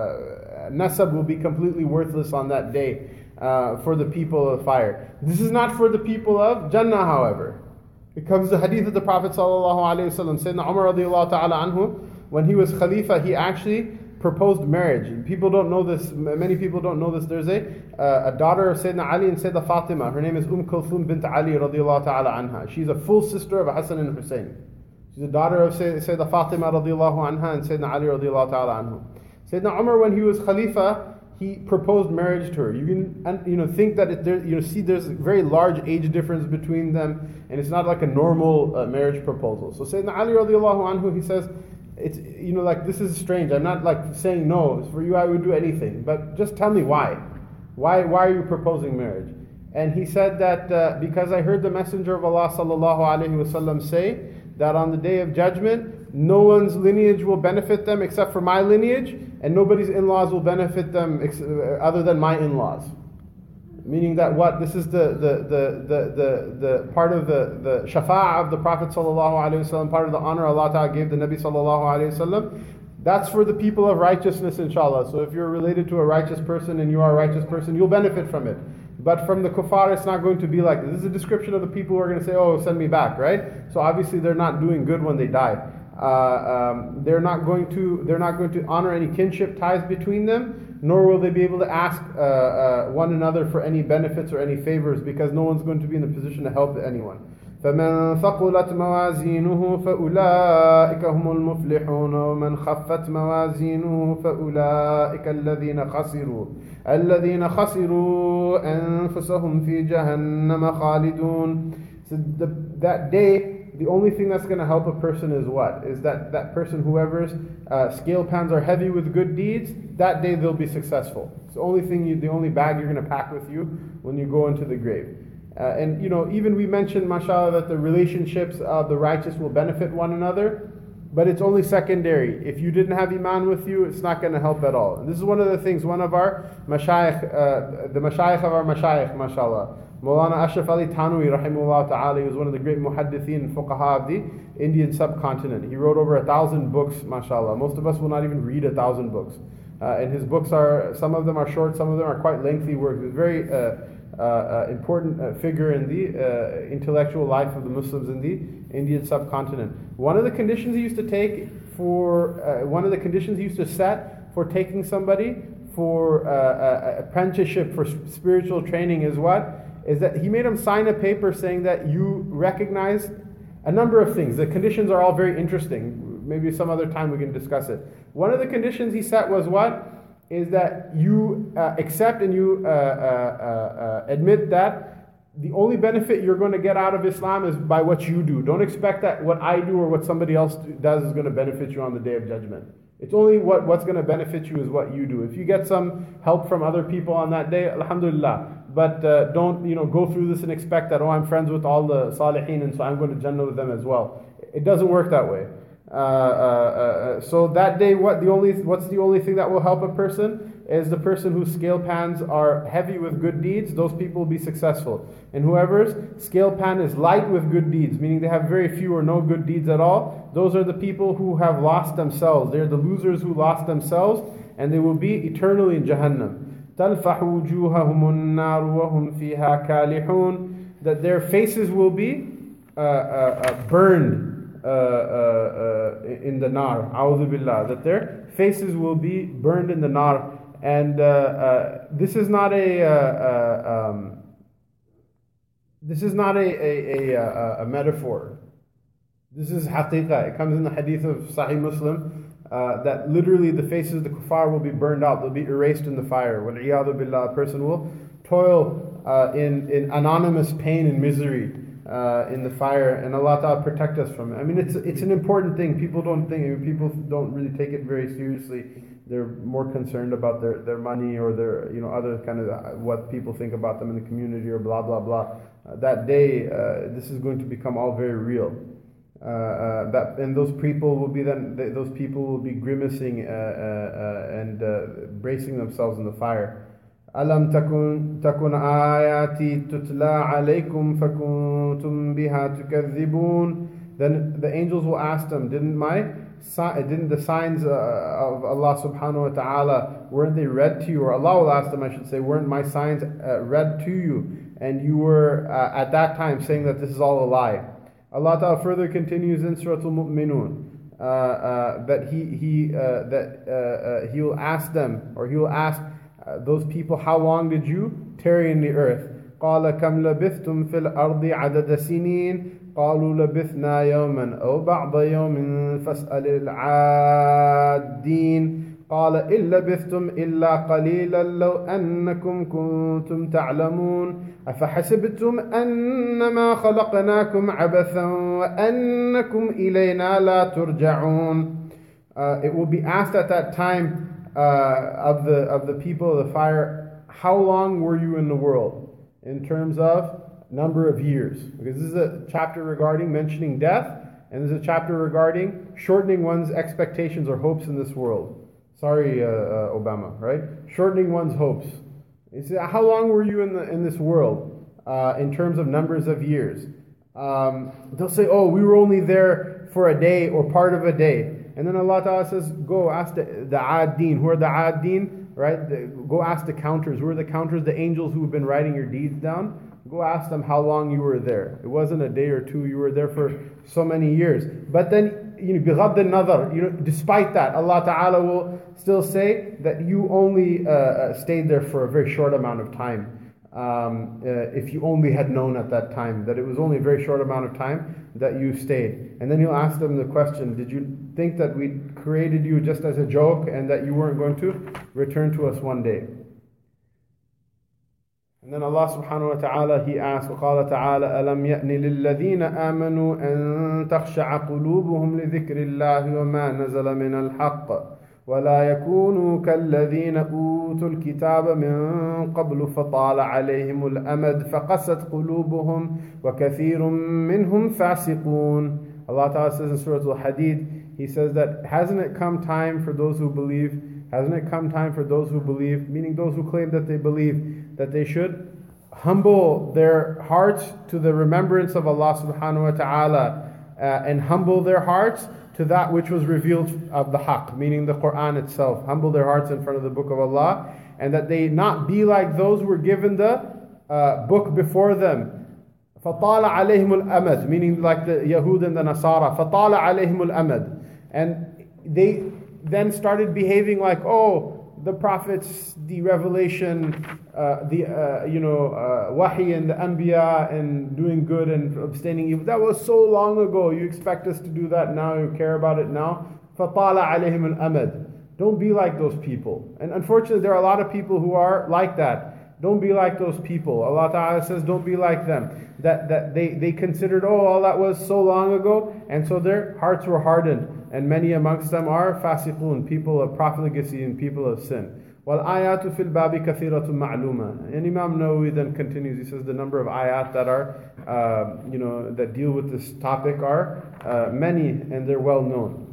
uh, nasab will be completely worthless on that day uh, for the people of fire. This is not for the people of Jannah, however. It comes the hadith of the Prophet ﷺ, Sayyidina Umar radiallahu ta'ala anhu, when he was Khalifa, he actually proposed marriage. People don't know this, many people don't know this. There's a, uh, a daughter of Sayyidina Ali and Sayyidina Fatima. Her name is Umm Kulthum bint Ali radiallahu ta'ala anha. She's a full sister of Hassan and Hussein. She's the daughter of Sayyidina Fatima radiallahu anha and Sayyidina Ali radiallahu ta'ala anhu. Sayyidina Umar, when he was Khalifa, he proposed marriage to her. You can, you know, think that it, there, you know, see, there's a very large age difference between them, and it's not like a normal uh, marriage proposal. So Sayyidina Ali radiallahu anhu, he says, it's, you know, like, this is strange. I'm not like saying no. For you, I would do anything, but just tell me why. Why, why are you proposing marriage? And he said that uh, because I heard the Messenger of Allah sallallahu alaihi wasallam say that on the day of judgment, no one's lineage will benefit them except for my lineage, and nobody's in-laws will benefit them ex- other than my in-laws. Meaning that what? This is the the the the the, the part of the, the shafa'ah of the Prophet sallallahu alaihi wasallam, part of the honor Allah Ta'ala gave the Nabi sallallahu alaihi wasallam. That's for the people of righteousness, inshallah. So if you're related to a righteous person and you are a righteous person, you'll benefit from it. But from the kuffar, it's not going to be like this. This is a description of the people who are going to say, oh, send me back, right? So obviously they're not doing good when they die. Uh, um, they're not going to they're not going to honor any kinship ties between them, nor will they be able to ask uh, uh, one another for any benefits or any favors, because no one's going to be in a position to help anyone. فَمَنْ ثَقُلَتْ مَوَازِينُهُ فَأُولَٰئِكَ هُمُ الْمُفْلِحُونَ وَمَنْ خَفَّتْ مَوَازِينُهُ فَأُولَٰئِكَ الَّذِينَ خَسِرُوا الَّذِينَ خَسِرُوا أَنفُسَهُمْ فِي جَهَنَّمَ خَالِدُونَ. So the, that day, the only thing that's going to help a person is what? Is that that person, whoever's uh, scale pans are heavy with good deeds, that day they'll be successful. It's the only thing, you, the only bag you're going to pack with you when you go into the grave. Uh, and you know, even we mentioned, mashallah, that the relationships of the righteous will benefit one another, but it's only secondary. If you didn't have iman with you, it's not going to help at all. And this is one of the things, one of our mashayikh, uh, the mashayikh of our mashayikh, mashallah, Maulana Ashraf Ali Thanwi, rahimahullah ta'ala, he was one of the great muhaddithin and fuqaha of the Indian subcontinent. He wrote over a thousand books, mashallah. Most of us will not even read a thousand books. Uh, and his books are, some of them are short, some of them are quite lengthy works. It's very uh, uh, uh, important uh, figure in the uh, intellectual life of the Muslims in the Indian subcontinent. One of the conditions he used to take for, uh, one of the conditions he used to set for taking somebody for uh, uh, apprenticeship for spiritual training is what? Is that he made him sign a paper saying that you recognize a number of things. The conditions are all very interesting. Maybe some other time we can discuss it. One of the conditions he set was what? Is that you uh, accept and you uh, uh, uh, admit that the only benefit you're going to get out of Islam is by what you do. Don't expect that what I do or what somebody else does is going to benefit you on the Day of Judgment. It's only what, what's going to benefit you is what you do. If you get some help from other people on that day, alhamdulillah. But uh, don't, you know, go through this and expect that, oh, I'm friends with all the salihin and so I'm going to Jannah with them as well. It doesn't work that way. Uh, uh, uh, so that day, what the only what's the only thing that will help a person? is the person whose scale pans are heavy with good deeds, those people will be successful. And whoever's scale pan is light with good deeds, meaning they have very few or no good deeds at all, those are the people who have lost themselves. They're the losers who lost themselves, and they will be eternally in Jahannam. تَلْفَحُ وُجُوهَهُمُ النَّارُ وَهُمْ فِيهَا كَالِحُونَ, that their faces will be uh, uh, uh, burned uh, uh, uh, in the nar, a'udhu billah, that their faces will be burned in the nar. And uh, uh, this is not a uh, uh, um, this is not a a, a, a, a metaphor. This is haqiqah. It comes in the hadith of Sahih Muslim uh, that literally the faces of the kuffar will be burned out. They'll be erased in the fire. Wal-iyadhu billah. A person will toil uh, in in anonymous pain and misery uh, in the fire, and Allah Ta'ala protect us from it. I mean, it's it's an important thing. People don't think. I mean, people don't really take it very seriously. They're more concerned about their, their money or their, you know, other kind of uh, what people think about them in the community or blah blah blah. Uh, that day, uh, this is going to become all very real. Uh, uh, that and those people will be then they, those people will be grimacing uh, uh, uh, and uh, bracing themselves in the fire. Alam takun takun ayati tutla alaykum fakuntum biha tukadhibun. Then the angels will ask them, didn't my didn't the signs uh, of Allah subhanahu wa ta'ala, weren't they read to you? Or Allah will ask them, I should say, weren't my signs uh, read to you? And you were uh, at that time saying that this is all a lie. Allah Ta'ala further continues in Surah Al-Mu'minun uh, uh, that he he uh, that uh, uh, he will ask them, or he will ask uh, those people, how long did you tarry in the earth? قَالَ كَمْ لَبِثْتُمْ فِي الْأَرْضِ عَدَدَ سِنِينَ قالوا لبثنا يوما أو بعض يوم فاسأل العادين قال إن لبثتم إلا قليلا لو أنكم كنتم تعلمون أفحسبتم أنما خلقناكم عبثا وأنكم إلينا لا ترجعون. Uh, it will be asked at that time uh, of the of the people of the fire, how long were you in the world in terms of number of years? Because this is a chapter regarding mentioning death, and this is a chapter regarding shortening one's expectations or hopes in this world. Sorry, uh, uh, Obama, right? Shortening one's hopes. You see, how long were you in the in this world uh, in terms of numbers of years? Um, they'll say, oh, we were only there for a day or part of a day. And then Allah Ta'ala says, go ask the, the Ad-Din. Who are the Ad-Din? Right? The, go ask the counters. Who are the counters? The angels who have been writing your deeds down. Go ask them how long you were there. It wasn't a day or two. You were there for so many years. But then, you know, بِغَضِّ النَّظَرِ, you know, despite that, Allah Ta'ala will still say that you only uh, stayed there for a very short amount of time. Um, uh, if you only had known at that time that it was only a very short amount of time that you stayed. And then he'll ask them the question, did you think that we created you just as a joke and that you weren't going to return to us one day? And then Allah subhanahu wa ta'ala, He asks, وَقَالَ تَعَالَى أَلَمْ يَأْنِ لِلَّذِينَ آمَنُوا أَن تَخْشَعَ قُلُوبُهُمْ لِذِكْرِ اللَّهِ وَمَا نَزَلَ مِنَ الْحَقِّ وَلَا يَكُونُوا كَالَّذِينَ أُوتُوا الْكِتَابَ مِن قَبْلُ فَطَالَ عَلَيْهِمُ الْأَمَدُ فَقَسَتْ قُلُوبُهُمْ وَكَثِيرٌ مِّنْهُمْ فَاسِقُونَ. Allah Ta'ala says in Surah Al-Hadid, He says that hasn't it come time for those who believe, hasn't it come time for those who believe, meaning those who claim that they believe, that they should humble their hearts to the remembrance of Allah subhanahu wa ta'ala uh, and humble their hearts to that which was revealed of the haqq, meaning the Quran itself. Humble their hearts in front of the book of Allah, and that they not be like those who were given the uh, book before them. فَطَالَ عَلَيْهِمُ الْأَمَدُ, meaning like the Yahud and the Nasara. فَطَالَ عَلَيْهِمُ الْأَمَدُ. And they then started behaving like, oh, the prophets, the revelation, uh, the uh, you know uh, wahi and the anbiya, and doing good and abstaining evil. That was so long ago. You expect us to do that now? You care about it now? فَطَالَ عَلَيْهِمُ الْأَمَدُ. Don't be like those people. And unfortunately, there are a lot of people who are like that. Don't be like those people. Allah Ta'ala says, don't be like them. That that they, they considered, oh, all that was so long ago, and so their hearts were hardened. And many amongst them are fasiqun, people of profligacy and people of sin. وَالْآيَاتُ فِي الْبَابِ كَثِيرَةٌ مَعْلُومَةٌ. And Imam Nawawi then continues, he says the number of ayat that are, uh, you know, that deal with this topic are uh, many, and they're well known.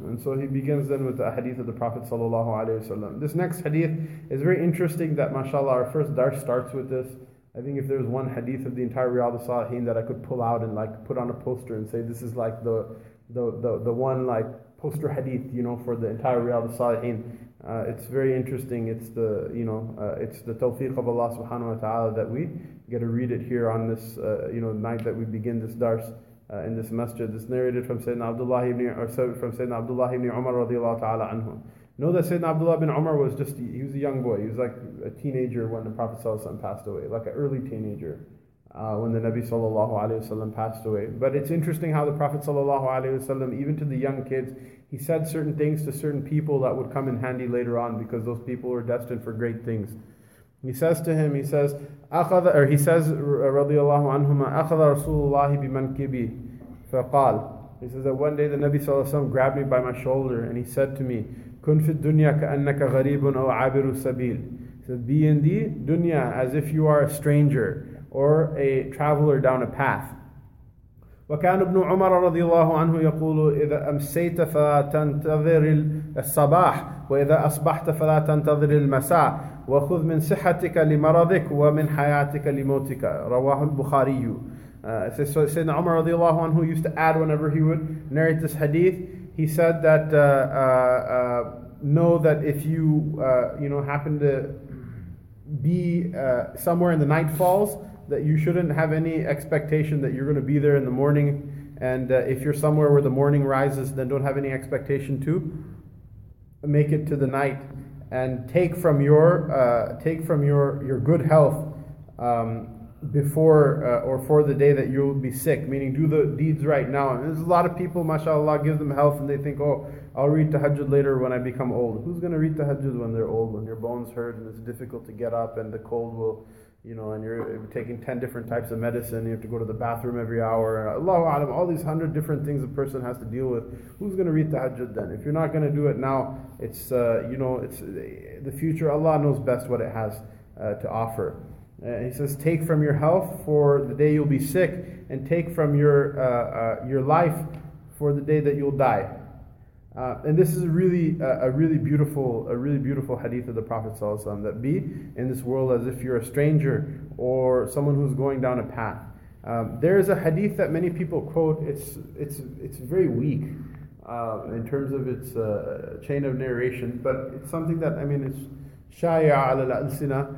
And so he begins then with the hadith of the Prophet sallallahu alaihi wasallam. This next hadith is very interesting that mashallah our first dars starts with this. I think if there's one hadith of the entire Riyadh al-Salihin that I could pull out and like put on a poster and say this is like the the the, the one like poster hadith, you know, for the entire Riyadh al-Salihin. Uh, it's very interesting. It's the, you know, uh, it's the tawfiq of Allah subhanahu wa ta'ala that we get to read it here on this, uh, you know, night that we begin this dars uh, in this masjid. This narrated from Sayyidina Abdullah ibn, or from Sayyidina Abdullah ibn Umar radiallahu ta'ala anhu. Know that Sayyidina Abdullah ibn Umar was just, he was a young boy. He was like a teenager when the Prophet sallallahu alaihi wasallam passed away, like an early teenager. Uh, when the Nabi sallallahu alaihi wasallam passed away. But it's interesting how the Prophet sallallahu alaihi wasallam, even to the young kids, he said certain things to certain people that would come in handy later on because those people were destined for great things. He says to him, he says, أخذ, or he says, radiyallahu anhuma, أخذ رسول الله بمنكبي فقال. He says that one day the Nabi sallallahu alaihi wasallam grabbed me by my shoulder and he said to me, كن في الدنيا كأنك غريب أو عابر السبيل. He said, be in the dunya as if you are a stranger or a traveler down a path. وكان ابن عمر رضي الله عنه يقول إذا أمسيت فلا تنتظر الصباح وإذا أصبحت فلا تنتظر المساء وخذ من صحتك لمرضك ومن حياتك لموتك. رواه البخاري. Uh, it says, so Sayyidina Umar radiallahu anhu used to add whenever he would narrate this hadith, he said that uh, uh, uh, know that if you uh, you know happen to be uh, somewhere and the night falls, that you shouldn't have any expectation that you're going to be there in the morning, and uh, if you're somewhere where the morning rises, then don't have any expectation to make it to the night, and take from your uh, take from your your good health um, before uh, or for the day that you'll be sick, meaning do the deeds right now. And there's a lot of people, mashallah, gives them health and they think, oh, I'll read tahajjud later when I become old. Who's going to read tahajjud when they're old, when your bones hurt and it's difficult to get up and the cold will, you know, and you're taking ten different types of medicine, you have to go to the bathroom every hour, Allahu Alam, all these hundred different things a person has to deal with. Who's going to read tahajjud then? If you're not going to do it now, it's, uh, you know, it's the future, Allah knows best what it has uh, to offer. Uh, he says, take from your health for the day you'll be sick, and take from your uh, uh, your life for the day that you'll die. Uh, and this is a really uh, a really beautiful a really beautiful hadith of the Prophet ﷺ, that be in this world as if you're a stranger or someone who's going down a path. Um, there is a hadith that many people quote. It's it's it's very weak uh, in terms of its uh, chain of narration, but it's something that, I mean, it's shaya ala al-alsina.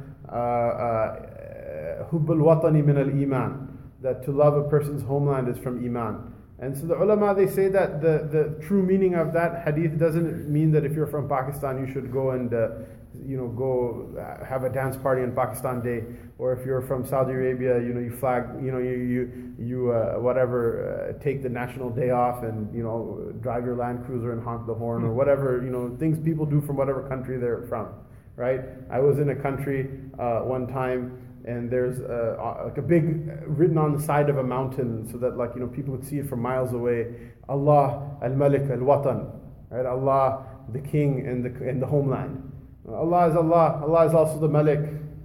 Hubb al-watani min al-iman, that to love a person's homeland is from iman. And so the ulama, they say that the, the true meaning of that hadith doesn't mean that if you're from Pakistan you should go and uh, you know go have a dance party on Pakistan Day, or if you're from Saudi Arabia, you know you flag, you know you you you uh, whatever uh, take the national day off and you know drive your Land Cruiser and honk the horn, or whatever, you know things people do from whatever country they're from. Right? I was in a country uh, one time, and there's a, like a big written on the side of a mountain, so that like you know people would see it from miles away. Allah al-Malik al-Watan, right? Allah, the King and the and the homeland. Allah is Allah. Allah is also the Malik,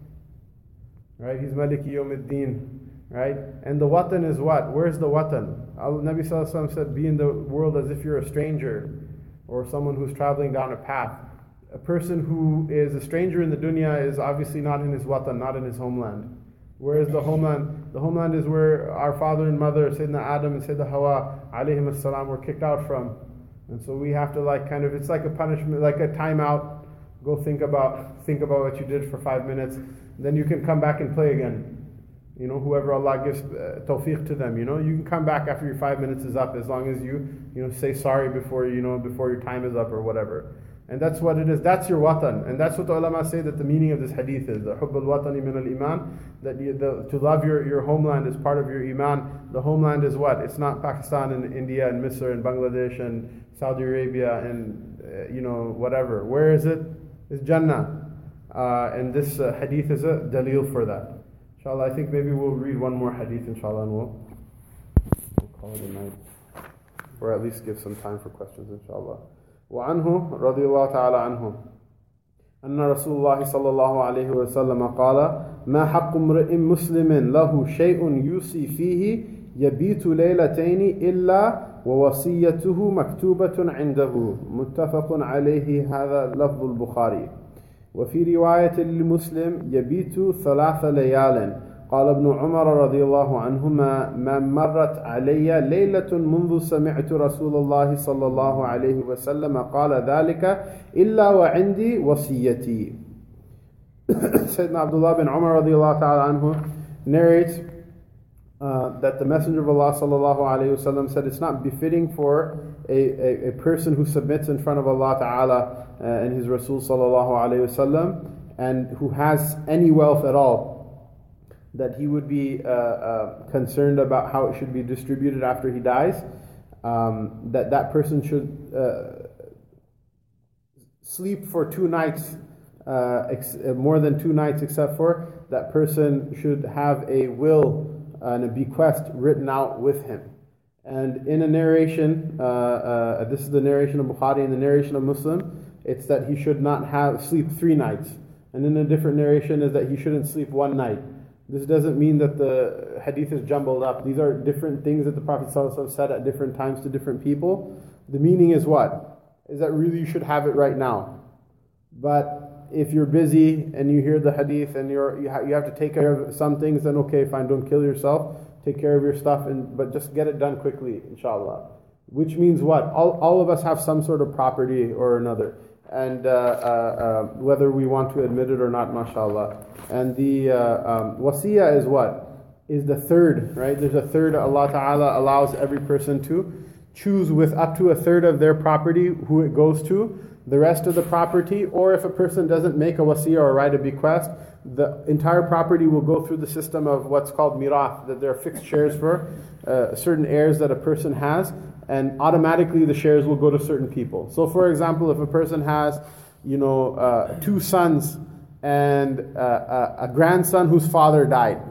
right? He's Maliki Yawmiddin, right? And the Watan is what? Where's the Watan? Nabi Sallallahu Alaihi Wasallam said, be in the world as if you're a stranger or someone who's traveling down a path. A person who is a stranger in the dunya is obviously not in his watan, not in his homeland. Where is the homeland? The homeland is where our father and mother, Sayyidina Adam and Sayyidina Hawa, alayhim as-salam, were kicked out from. And so we have to like kind of, it's like a punishment, like a timeout. Go think about think about what you did for five minutes. Then you can come back and play again. You know, whoever Allah gives uh, tawfiq to them, you know, you can come back after your five minutes is up, as long as you, you know, say sorry before, you know, before your time is up or whatever. And that's what it is. That's your watan. And that's what the ulama say that the meaning of this hadith is. The hubb al-watani min al-iman. That you, the, to love your, your homeland is part of your iman. The homeland is what? It's not Pakistan and India and Misr and Bangladesh and Saudi Arabia and, uh, you know, whatever. Where is it? It's Jannah. Uh, and this uh, hadith is a dalil for that. Inshallah, I think maybe we'll read one more hadith, inshallah, and we'll, we'll call it a night. Or at least give some time for questions, inshallah. وعنه رضي الله تعالى عنه أن رسول الله صلى الله عليه وسلم قال ما حق امرئ مسلم له شيء يوصي فيه يبيت ليلتين إلا ووصيته مكتوبة عنده متفق عليه هذا لفظ البخاري. وفي رواية لمسلم يبيت ثلاث ليال. قال ابن عمر رضي الله عنهما ما مرت علي ليلة منذ سمعت رسول الله صلى الله عليه وسلم قال ذلك إلا وعندي وصيتي. Sayyidina Abdullah bin Umar radiallahu ta'ala anhu narrates uh, that the Messenger of Allah sallallahu alayhi wasallam said it's not befitting for a, a, a person who submits in front of Allah ta'ala uh, and his Rasul sallallahu alayhi wasallam and who has any wealth at all, that he would be uh, uh, concerned about how it should be distributed after he dies, um, that that person should uh, sleep for two nights, uh, ex- more than two nights except for, that person should have a will and a bequest written out with him. And in a narration, uh, uh, this is the narration of Bukhari and the narration of Muslim, it's that he should not have sleep three nights. And in a different narration is that he shouldn't sleep one night. This doesn't mean that the hadith is jumbled up. These are different things that the Prophet ﷺ said at different times to different people. The meaning is what? Is that really you should have it right now. But if you're busy and you hear the hadith and you're, you, ha- you have to take care of some things, then okay, fine, don't kill yourself. Take care of your stuff, and but just get it done quickly, inshallah. Which means what? All, all of us have some sort of property or another. And uh, uh, uh, whether we want to admit it or not, mashallah. And the uh, um, wasiyah is what? Is the third, right? There's a third Allah Ta'ala allows every person to choose with up to a third of their property who it goes to, the rest of the property, or if a person doesn't make a wasiyah or write a bequest, the entire property will go through the system of what's called mirath, that there are fixed shares for uh, certain heirs that a person has, and automatically the shares will go to certain people. So for example, if a person has, you know, uh, two sons and uh, a, a grandson whose father died.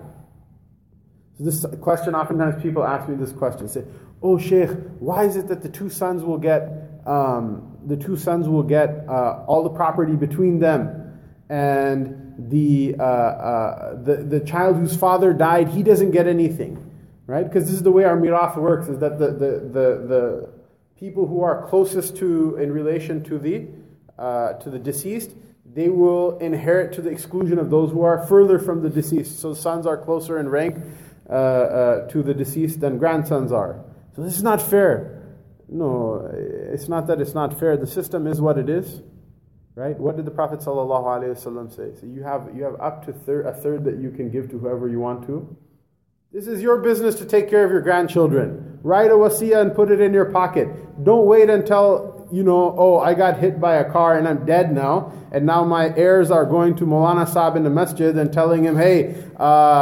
So this question, oftentimes people ask me this question, say, oh Shaykh, why is it that the two sons will get, um, the two sons will get uh, all the property between them, and the, uh, uh, the, the child whose father died, he doesn't get anything? Right? Because this is the way our mirath works, is that the, the, the, the people who are closest to, in relation to the, uh, to the deceased, they will inherit to the exclusion of those who are further from the deceased. So sons are closer in rank uh, uh, to the deceased than grandsons are. So this is not fair. No, it's not that it's not fair. The system is what it is. Right? What did the Prophet ﷺ say? So you have, you have up to thir- a third that you can give to whoever you want to. This is your business to take care of your grandchildren. Write a wasiyah and put it in your pocket. Don't wait until, you know, oh, I got hit by a car and I'm dead now, and now my heirs are going to Maulana Saab in the masjid and telling him, hey, uh,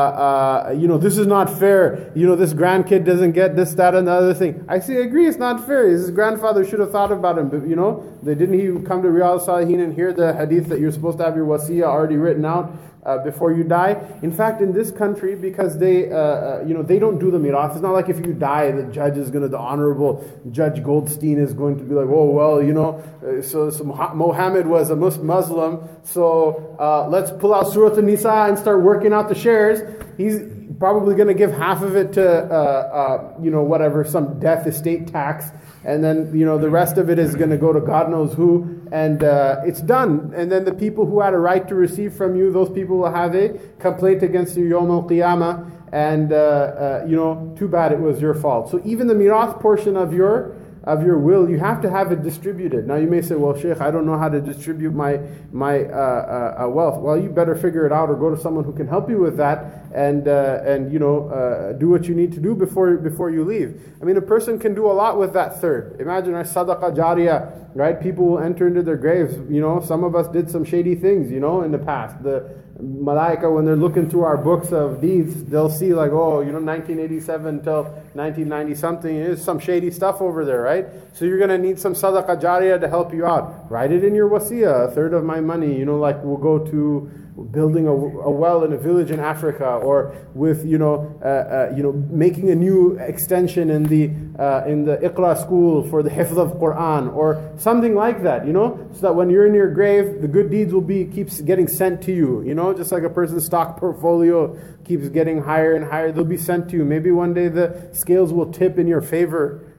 uh, you know, this is not fair. You know, this grandkid doesn't get this, that, and the other thing. I say, I agree, it's not fair. His grandfather should have thought about him. But, you know, they, didn't he come to Riyadh Salihin and hear the hadith that you're supposed to have your wasiyah already written out Uh, before you die? In fact, in this country, because they, uh, uh, you know, they don't do the mirath. It's not like if you die, the judge is going to, the Honorable Judge Goldstein is going to be like, oh, well, you know, uh, so, so Muhammad was a Muslim, so uh, let's pull out Surah An-Nisa and start working out the shares. He's probably going to give half of it to, uh, uh, you know, whatever, some death estate tax. And then, you know, the rest of it is going to go to God knows who. And uh, it's done. And then the people who had a right to receive from you, those people will have a complaint against you Yawm al-Qiyamah. And, uh, uh, you know, too bad it was your fault. So even the mirath portion of your of your will, you have to have it distributed. Now you may say, well, Shaykh, I don't know how to distribute my my uh, uh, wealth. Well, you better figure it out, or go to someone who can help you with that, and uh, and you know uh, do what you need to do before before you leave. I mean, a person can do a lot with that third. Imagine a sadaqah jariyah, right? People will enter into their graves. You know, some of us did some shady things, you know, in the past. The Malaika, when they're looking through our books of deeds, they'll see like, oh, you know, nineteen eighty-seven till nineteen ninety something, there's some shady stuff over there, right? So you're going to need some sadaqah jariyah to help you out. Write it in your wasiyah, a third of my money, you know, like we'll go to building a, a well in a village in Africa, or with, you know, uh, uh, you know, making a new extension in the uh, in the Iqra school for the hifz of Quran, or something like that, you know, so that when you're in your grave, the good deeds will be keeps getting sent to you, you know, just like a person's stock portfolio keeps getting higher and higher, they'll be sent to you. Maybe one day the scales will tip in your favor,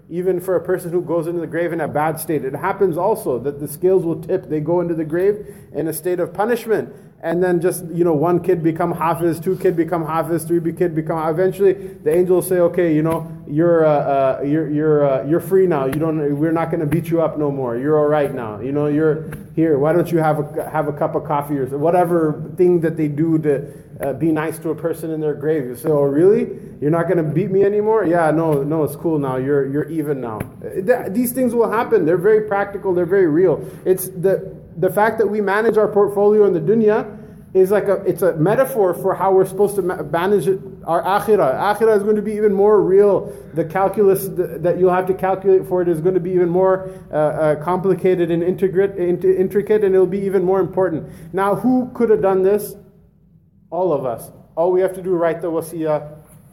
even for a person who goes into the grave in a bad state. It happens also that the scales will tip. They go into the grave in a state of punishment. And then just, you know, one kid become hafiz, two kid become hafiz, three kid become, eventually the angel will say, okay, you know, you're uh, uh, you're you're uh, you're free now. You don't, we're not going to beat you up no more. You're all right now. You know, you're here. Why don't you have a have a cup of coffee or whatever thing that they do to uh, be nice to a person in their grave. You say, oh really? You're not going to beat me anymore? Yeah, no, no, it's cool now. You're you're even now. Th- these things will happen. They're very practical. They're very real. It's the The fact that we manage our portfolio in the dunya is like a, it's a metaphor for how we're supposed to manage it, our akhirah. Akhirah is going to be even more real. The calculus that you'll have to calculate for it is going to be even more uh, uh, complicated and intricate, intricate, and it'll be even more important. Now, who could have done this? All of us. All we have to do is write the wasiyah,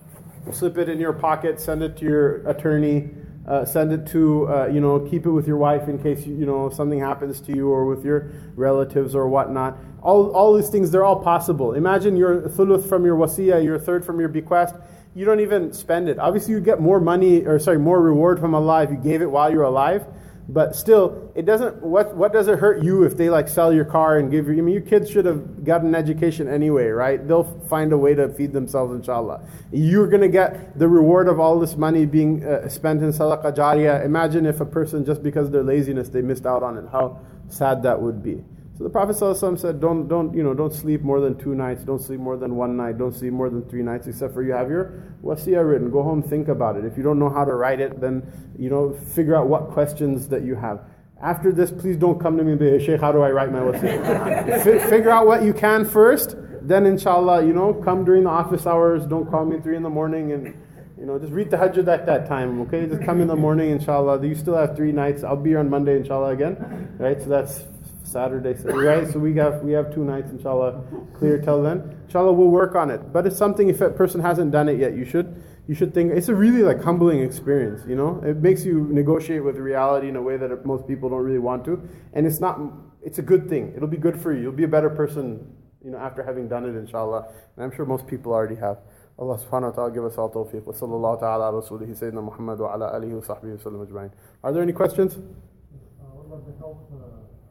slip it in your pocket, send it to your attorney, Uh, send it to, uh, you know, keep it with your wife in case, you, you know, something happens to you or with your relatives or whatnot. All all these things, they're all possible. Imagine your thuluth from your wasiyah, your third from your bequest. You don't even spend it. Obviously, you get more money, or sorry, more reward from Allah if you gave it while you're alive. But still, it doesn't. What what does it hurt you if they like sell your car and give you? I mean, your kids should have gotten an education anyway, right? They'll find a way to feed themselves, inshallah. You're gonna get the reward of all this money being uh, spent in sadaqah jariyah. Imagine if a person, just because of their laziness, they missed out on it. How sad that would be. So the Prophet ﷺ said, don't don't you know don't sleep more than two nights, don't sleep more than one night, don't sleep more than three nights, except for you have your wasiyah written. Go home, think about it. If you don't know how to write it, then you know figure out what questions that you have. After this, please don't come to me and be, hey, Shaykh, how do I write my wasiyah? F- figure out what you can first, then inshallah, you know, come during the office hours. Don't call me three in the morning and you know just read the tahajjud at that time. Okay, just come in the morning, inshallah. You still have three nights. I'll be here on Monday, inshallah, again. Right, so that's Saturday, right? So we have we have two nights, inshallah, clear till then. Inshallah, we'll work on it. But it's something, if a person hasn't done it yet, you should you should think. It's a really like humbling experience, you know. It makes you negotiate with reality in a way that most people don't really want to, and it's not. It's a good thing. It'll be good for you. You'll be a better person, you know, after having done it, inshallah. And I'm sure most people already have. Allah subhanahu wa ta'ala give us all tawfiq. Wa sallallahu ta'ala ala rasulihi sayyidina Muhammad wa ala alihi wa sahbihi wa sallam ajma'in. Are there any questions? Uh, what about the health? Uh,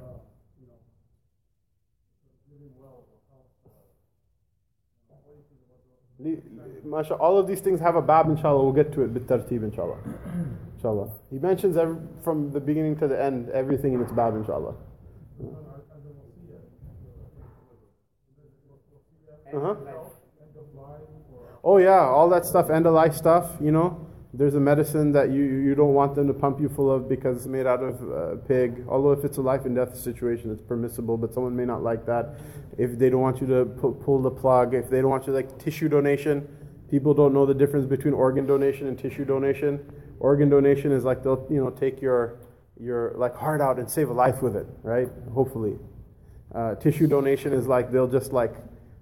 Masha, all of these things have a bab, inshallah. We'll get to it bit tartib, inshallah. Inshallah. He mentions every, from the beginning to the end, everything in its bab, inshallah. Uh-huh. Oh yeah, all that stuff, end of life stuff, you know. There's a medicine that you, you don't want them to pump you full of because it's made out of uh, pig. Although if it's a life and death situation, it's permissible, but someone may not like that. If they don't want you to pu- pull the plug, if they don't want you, like tissue donation, people don't know the difference between organ donation and tissue donation. Organ donation is like they'll, you know, take your your like heart out and save a life with it, right? Hopefully. Uh, tissue donation is like they'll just like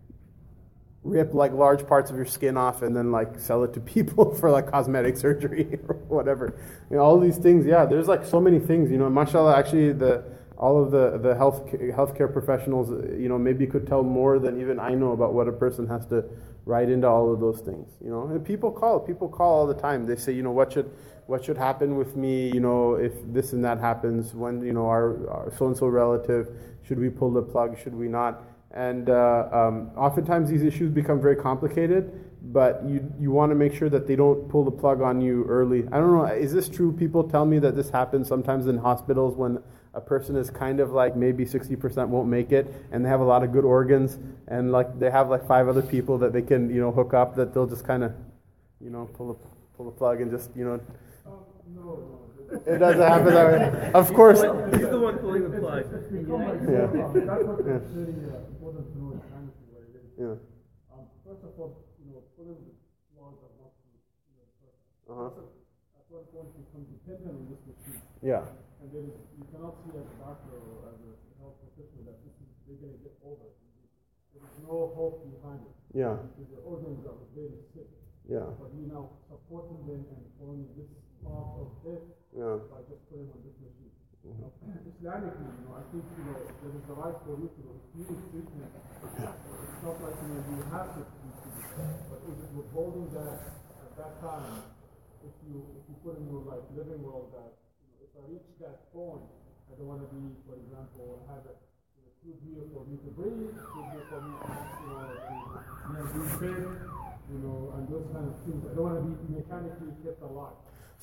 rip like large parts of your skin off and then like sell it to people for like cosmetic surgery or whatever. You know, all these things, yeah, there's like so many things, you know, mashallah, actually the all of the, the health healthcare professionals, you know, maybe could tell more than even I know about what a person has to write into all of those things, you know. And people call, people call all the time. They say, you know, what should what should happen with me, you know, if this and that happens, when, you know, our, our so-and-so relative, should we pull the plug, should we not? And uh, um, oftentimes these issues become very complicated, but you you want to make sure that they don't pull the plug on you early. I don't know, is this true? People tell me that this happens sometimes in hospitals when a person is kind of like maybe sixty percent won't make it, and they have a lot of good organs, and like they have like five other people that they can, you know, hook up, that they'll just kind of, you know, pull the, pull the plug and just, you know. Oh, no, no. It doesn't happen that way. Of course. He's the one pulling the plug. Yeah. That's what yeah. It's very uh, important to know exactly what it is. Yeah. Um, first of all, you know, pulling the plug are not to, you know, first. Uh-huh. At one point you become dependent on this machine. Yeah. And then you cannot see as a doctor or as a health professional that this is, they're going to get over it. There is no hope behind it. Yeah. Because the organs are very sick. Yeah. But we now supporting them and pulling this part of it Yeah. by just putting on this machine. Mm-hmm. Now, Islamically, you know, I think, you know, there is a right for you to refuse treatment. It's not like, you know, you have to refuse treatment. But is it withholding that at that time if you if you put in your like living world that you know, if I reach that point, I don't want to be, for example, have a you know, tube here for me to breathe, tube here for me to you know to you know, be fit, you know, and those kind of things. I don't want to be mechanically kept alive.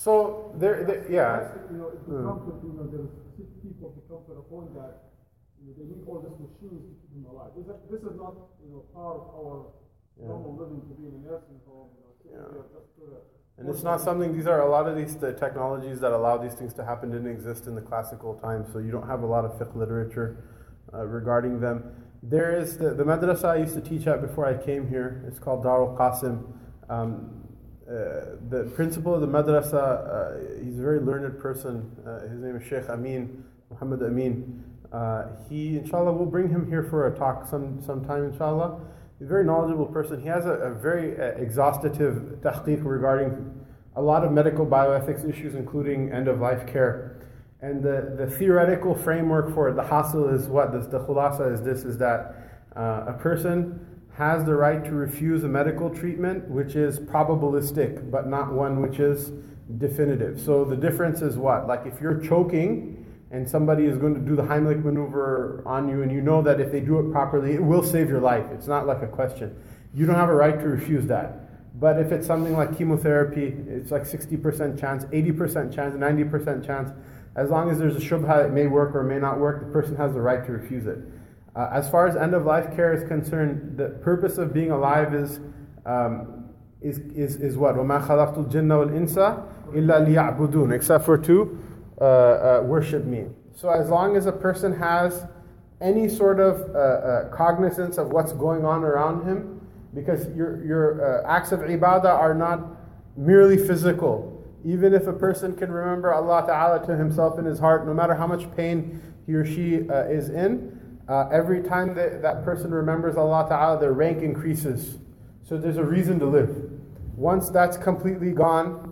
So there, there yeah. That's, you know, it becomes mm. you know, there's people become to the point that you know, they need all these machines to keep them alive. This, this is not you know part of our yeah. normal living to be in a nursing home. You know, yeah. just to the, and it's not something. These are a lot of these the technologies that allow these things to happen didn't exist in the classical times. So you don't have a lot of fiqh literature uh, regarding them. There is the, the madrasa I used to teach at before I came here. It's called Darul Qasim. Um, Uh, the principal of the madrasa, uh, he's a very learned person. Uh, his name is Sheikh Amin, Muhammad Amin. Uh, he, inshallah, we'll bring him here for a talk some sometime, inshallah. He's a very knowledgeable person. He has a, a very uh, exhaustive tahqiq regarding a lot of medical bioethics issues, including end-of-life care. And the, the theoretical framework for it, the hasil is what? This, the khulasa is this, is that uh, a person has the right to refuse a medical treatment which is probabilistic, but not one which is definitive. So the difference is what? Like if you're choking and somebody is going to do the Heimlich maneuver on you and you know that if they do it properly, it will save your life. It's not like a question. You don't have a right to refuse that. But if it's something like chemotherapy, it's like sixty percent chance, eighty percent chance, ninety percent chance. As long as there's a shubha, it may work or may not work, the person has the right to refuse it. Uh, as far as end-of-life care is concerned, the purpose of being alive is um, is, is is what? وَمَا خَلَقْتُ الْجِنَّ وَالْإِنسَ إِلَّا لِيَعْبُدُونَ, except for to uh, uh, worship me. So as long as a person has any sort of uh, uh, cognizance of what's going on around him, because your your uh, acts of ibadah are not merely physical. Even if a person can remember Allah Ta'ala to himself in his heart, no matter how much pain he or she uh, is in, Uh, every time that that person remembers Allah Ta'ala, their rank increases. So there's a reason to live. Once that's completely gone,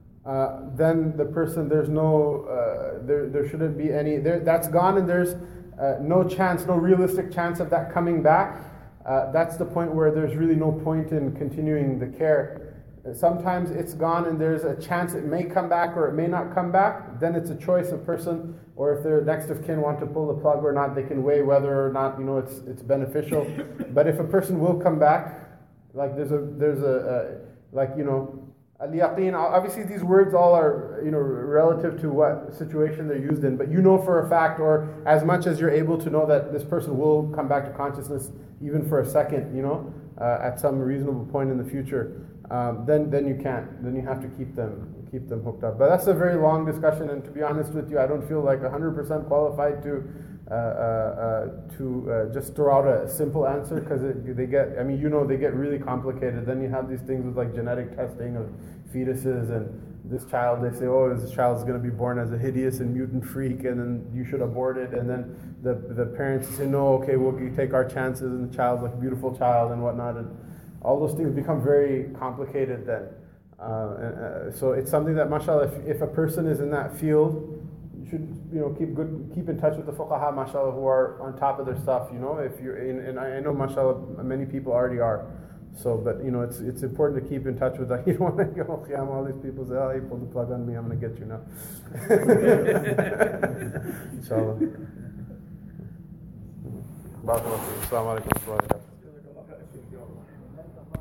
uh, then the person, there's no, uh, there there shouldn't be any, there, that's gone and there's uh, no chance, no realistic chance of that coming back. Uh, that's the point where there's really no point in continuing the care. Sometimes it's gone and there's a chance it may come back or it may not come back. Then it's a choice of person, or if their next of kin want to pull the plug or not, they can weigh whether or not you know it's it's beneficial. But if a person will come back, like there's a there's a, a like you know al-yaqeen. Obviously, these words all are you know relative to what situation they're used in. But you know for a fact, or as much as you're able to know that this person will come back to consciousness, even for a second, you know, uh, at some reasonable point in the future. Um, then then you can't. Then you have to keep them keep them hooked up. But that's a very long discussion, and to be honest with you, I don't feel like one hundred percent qualified to uh, uh, uh, to uh, just throw out a simple answer, because they get. I mean, you know, they get really complicated. Then you have these things with like genetic testing of fetuses, and this child, they say, oh, this child is going to be born as a hideous and mutant freak, and then you should abort it. And then the the parents say, no, okay, we'll take our chances, and the child's like a beautiful child and whatnot. And all those things become very complicated then. Uh, and, uh, so it's something that, mashallah, if, if a person is in that field, you should, you know, keep good, keep in touch with the fuqaha, mashallah, who are on top of their stuff. You know, if you're in, and I know, mashallah, many people already are. So, but you know, it's it's important to keep in touch with that. You don't want to go, yeah, all these people say, oh, you pulled the plug on me, I'm going to get you now. Inshallah. Barakallahu. Assalamu alaikum wa rahmatullahi wa barakatuh.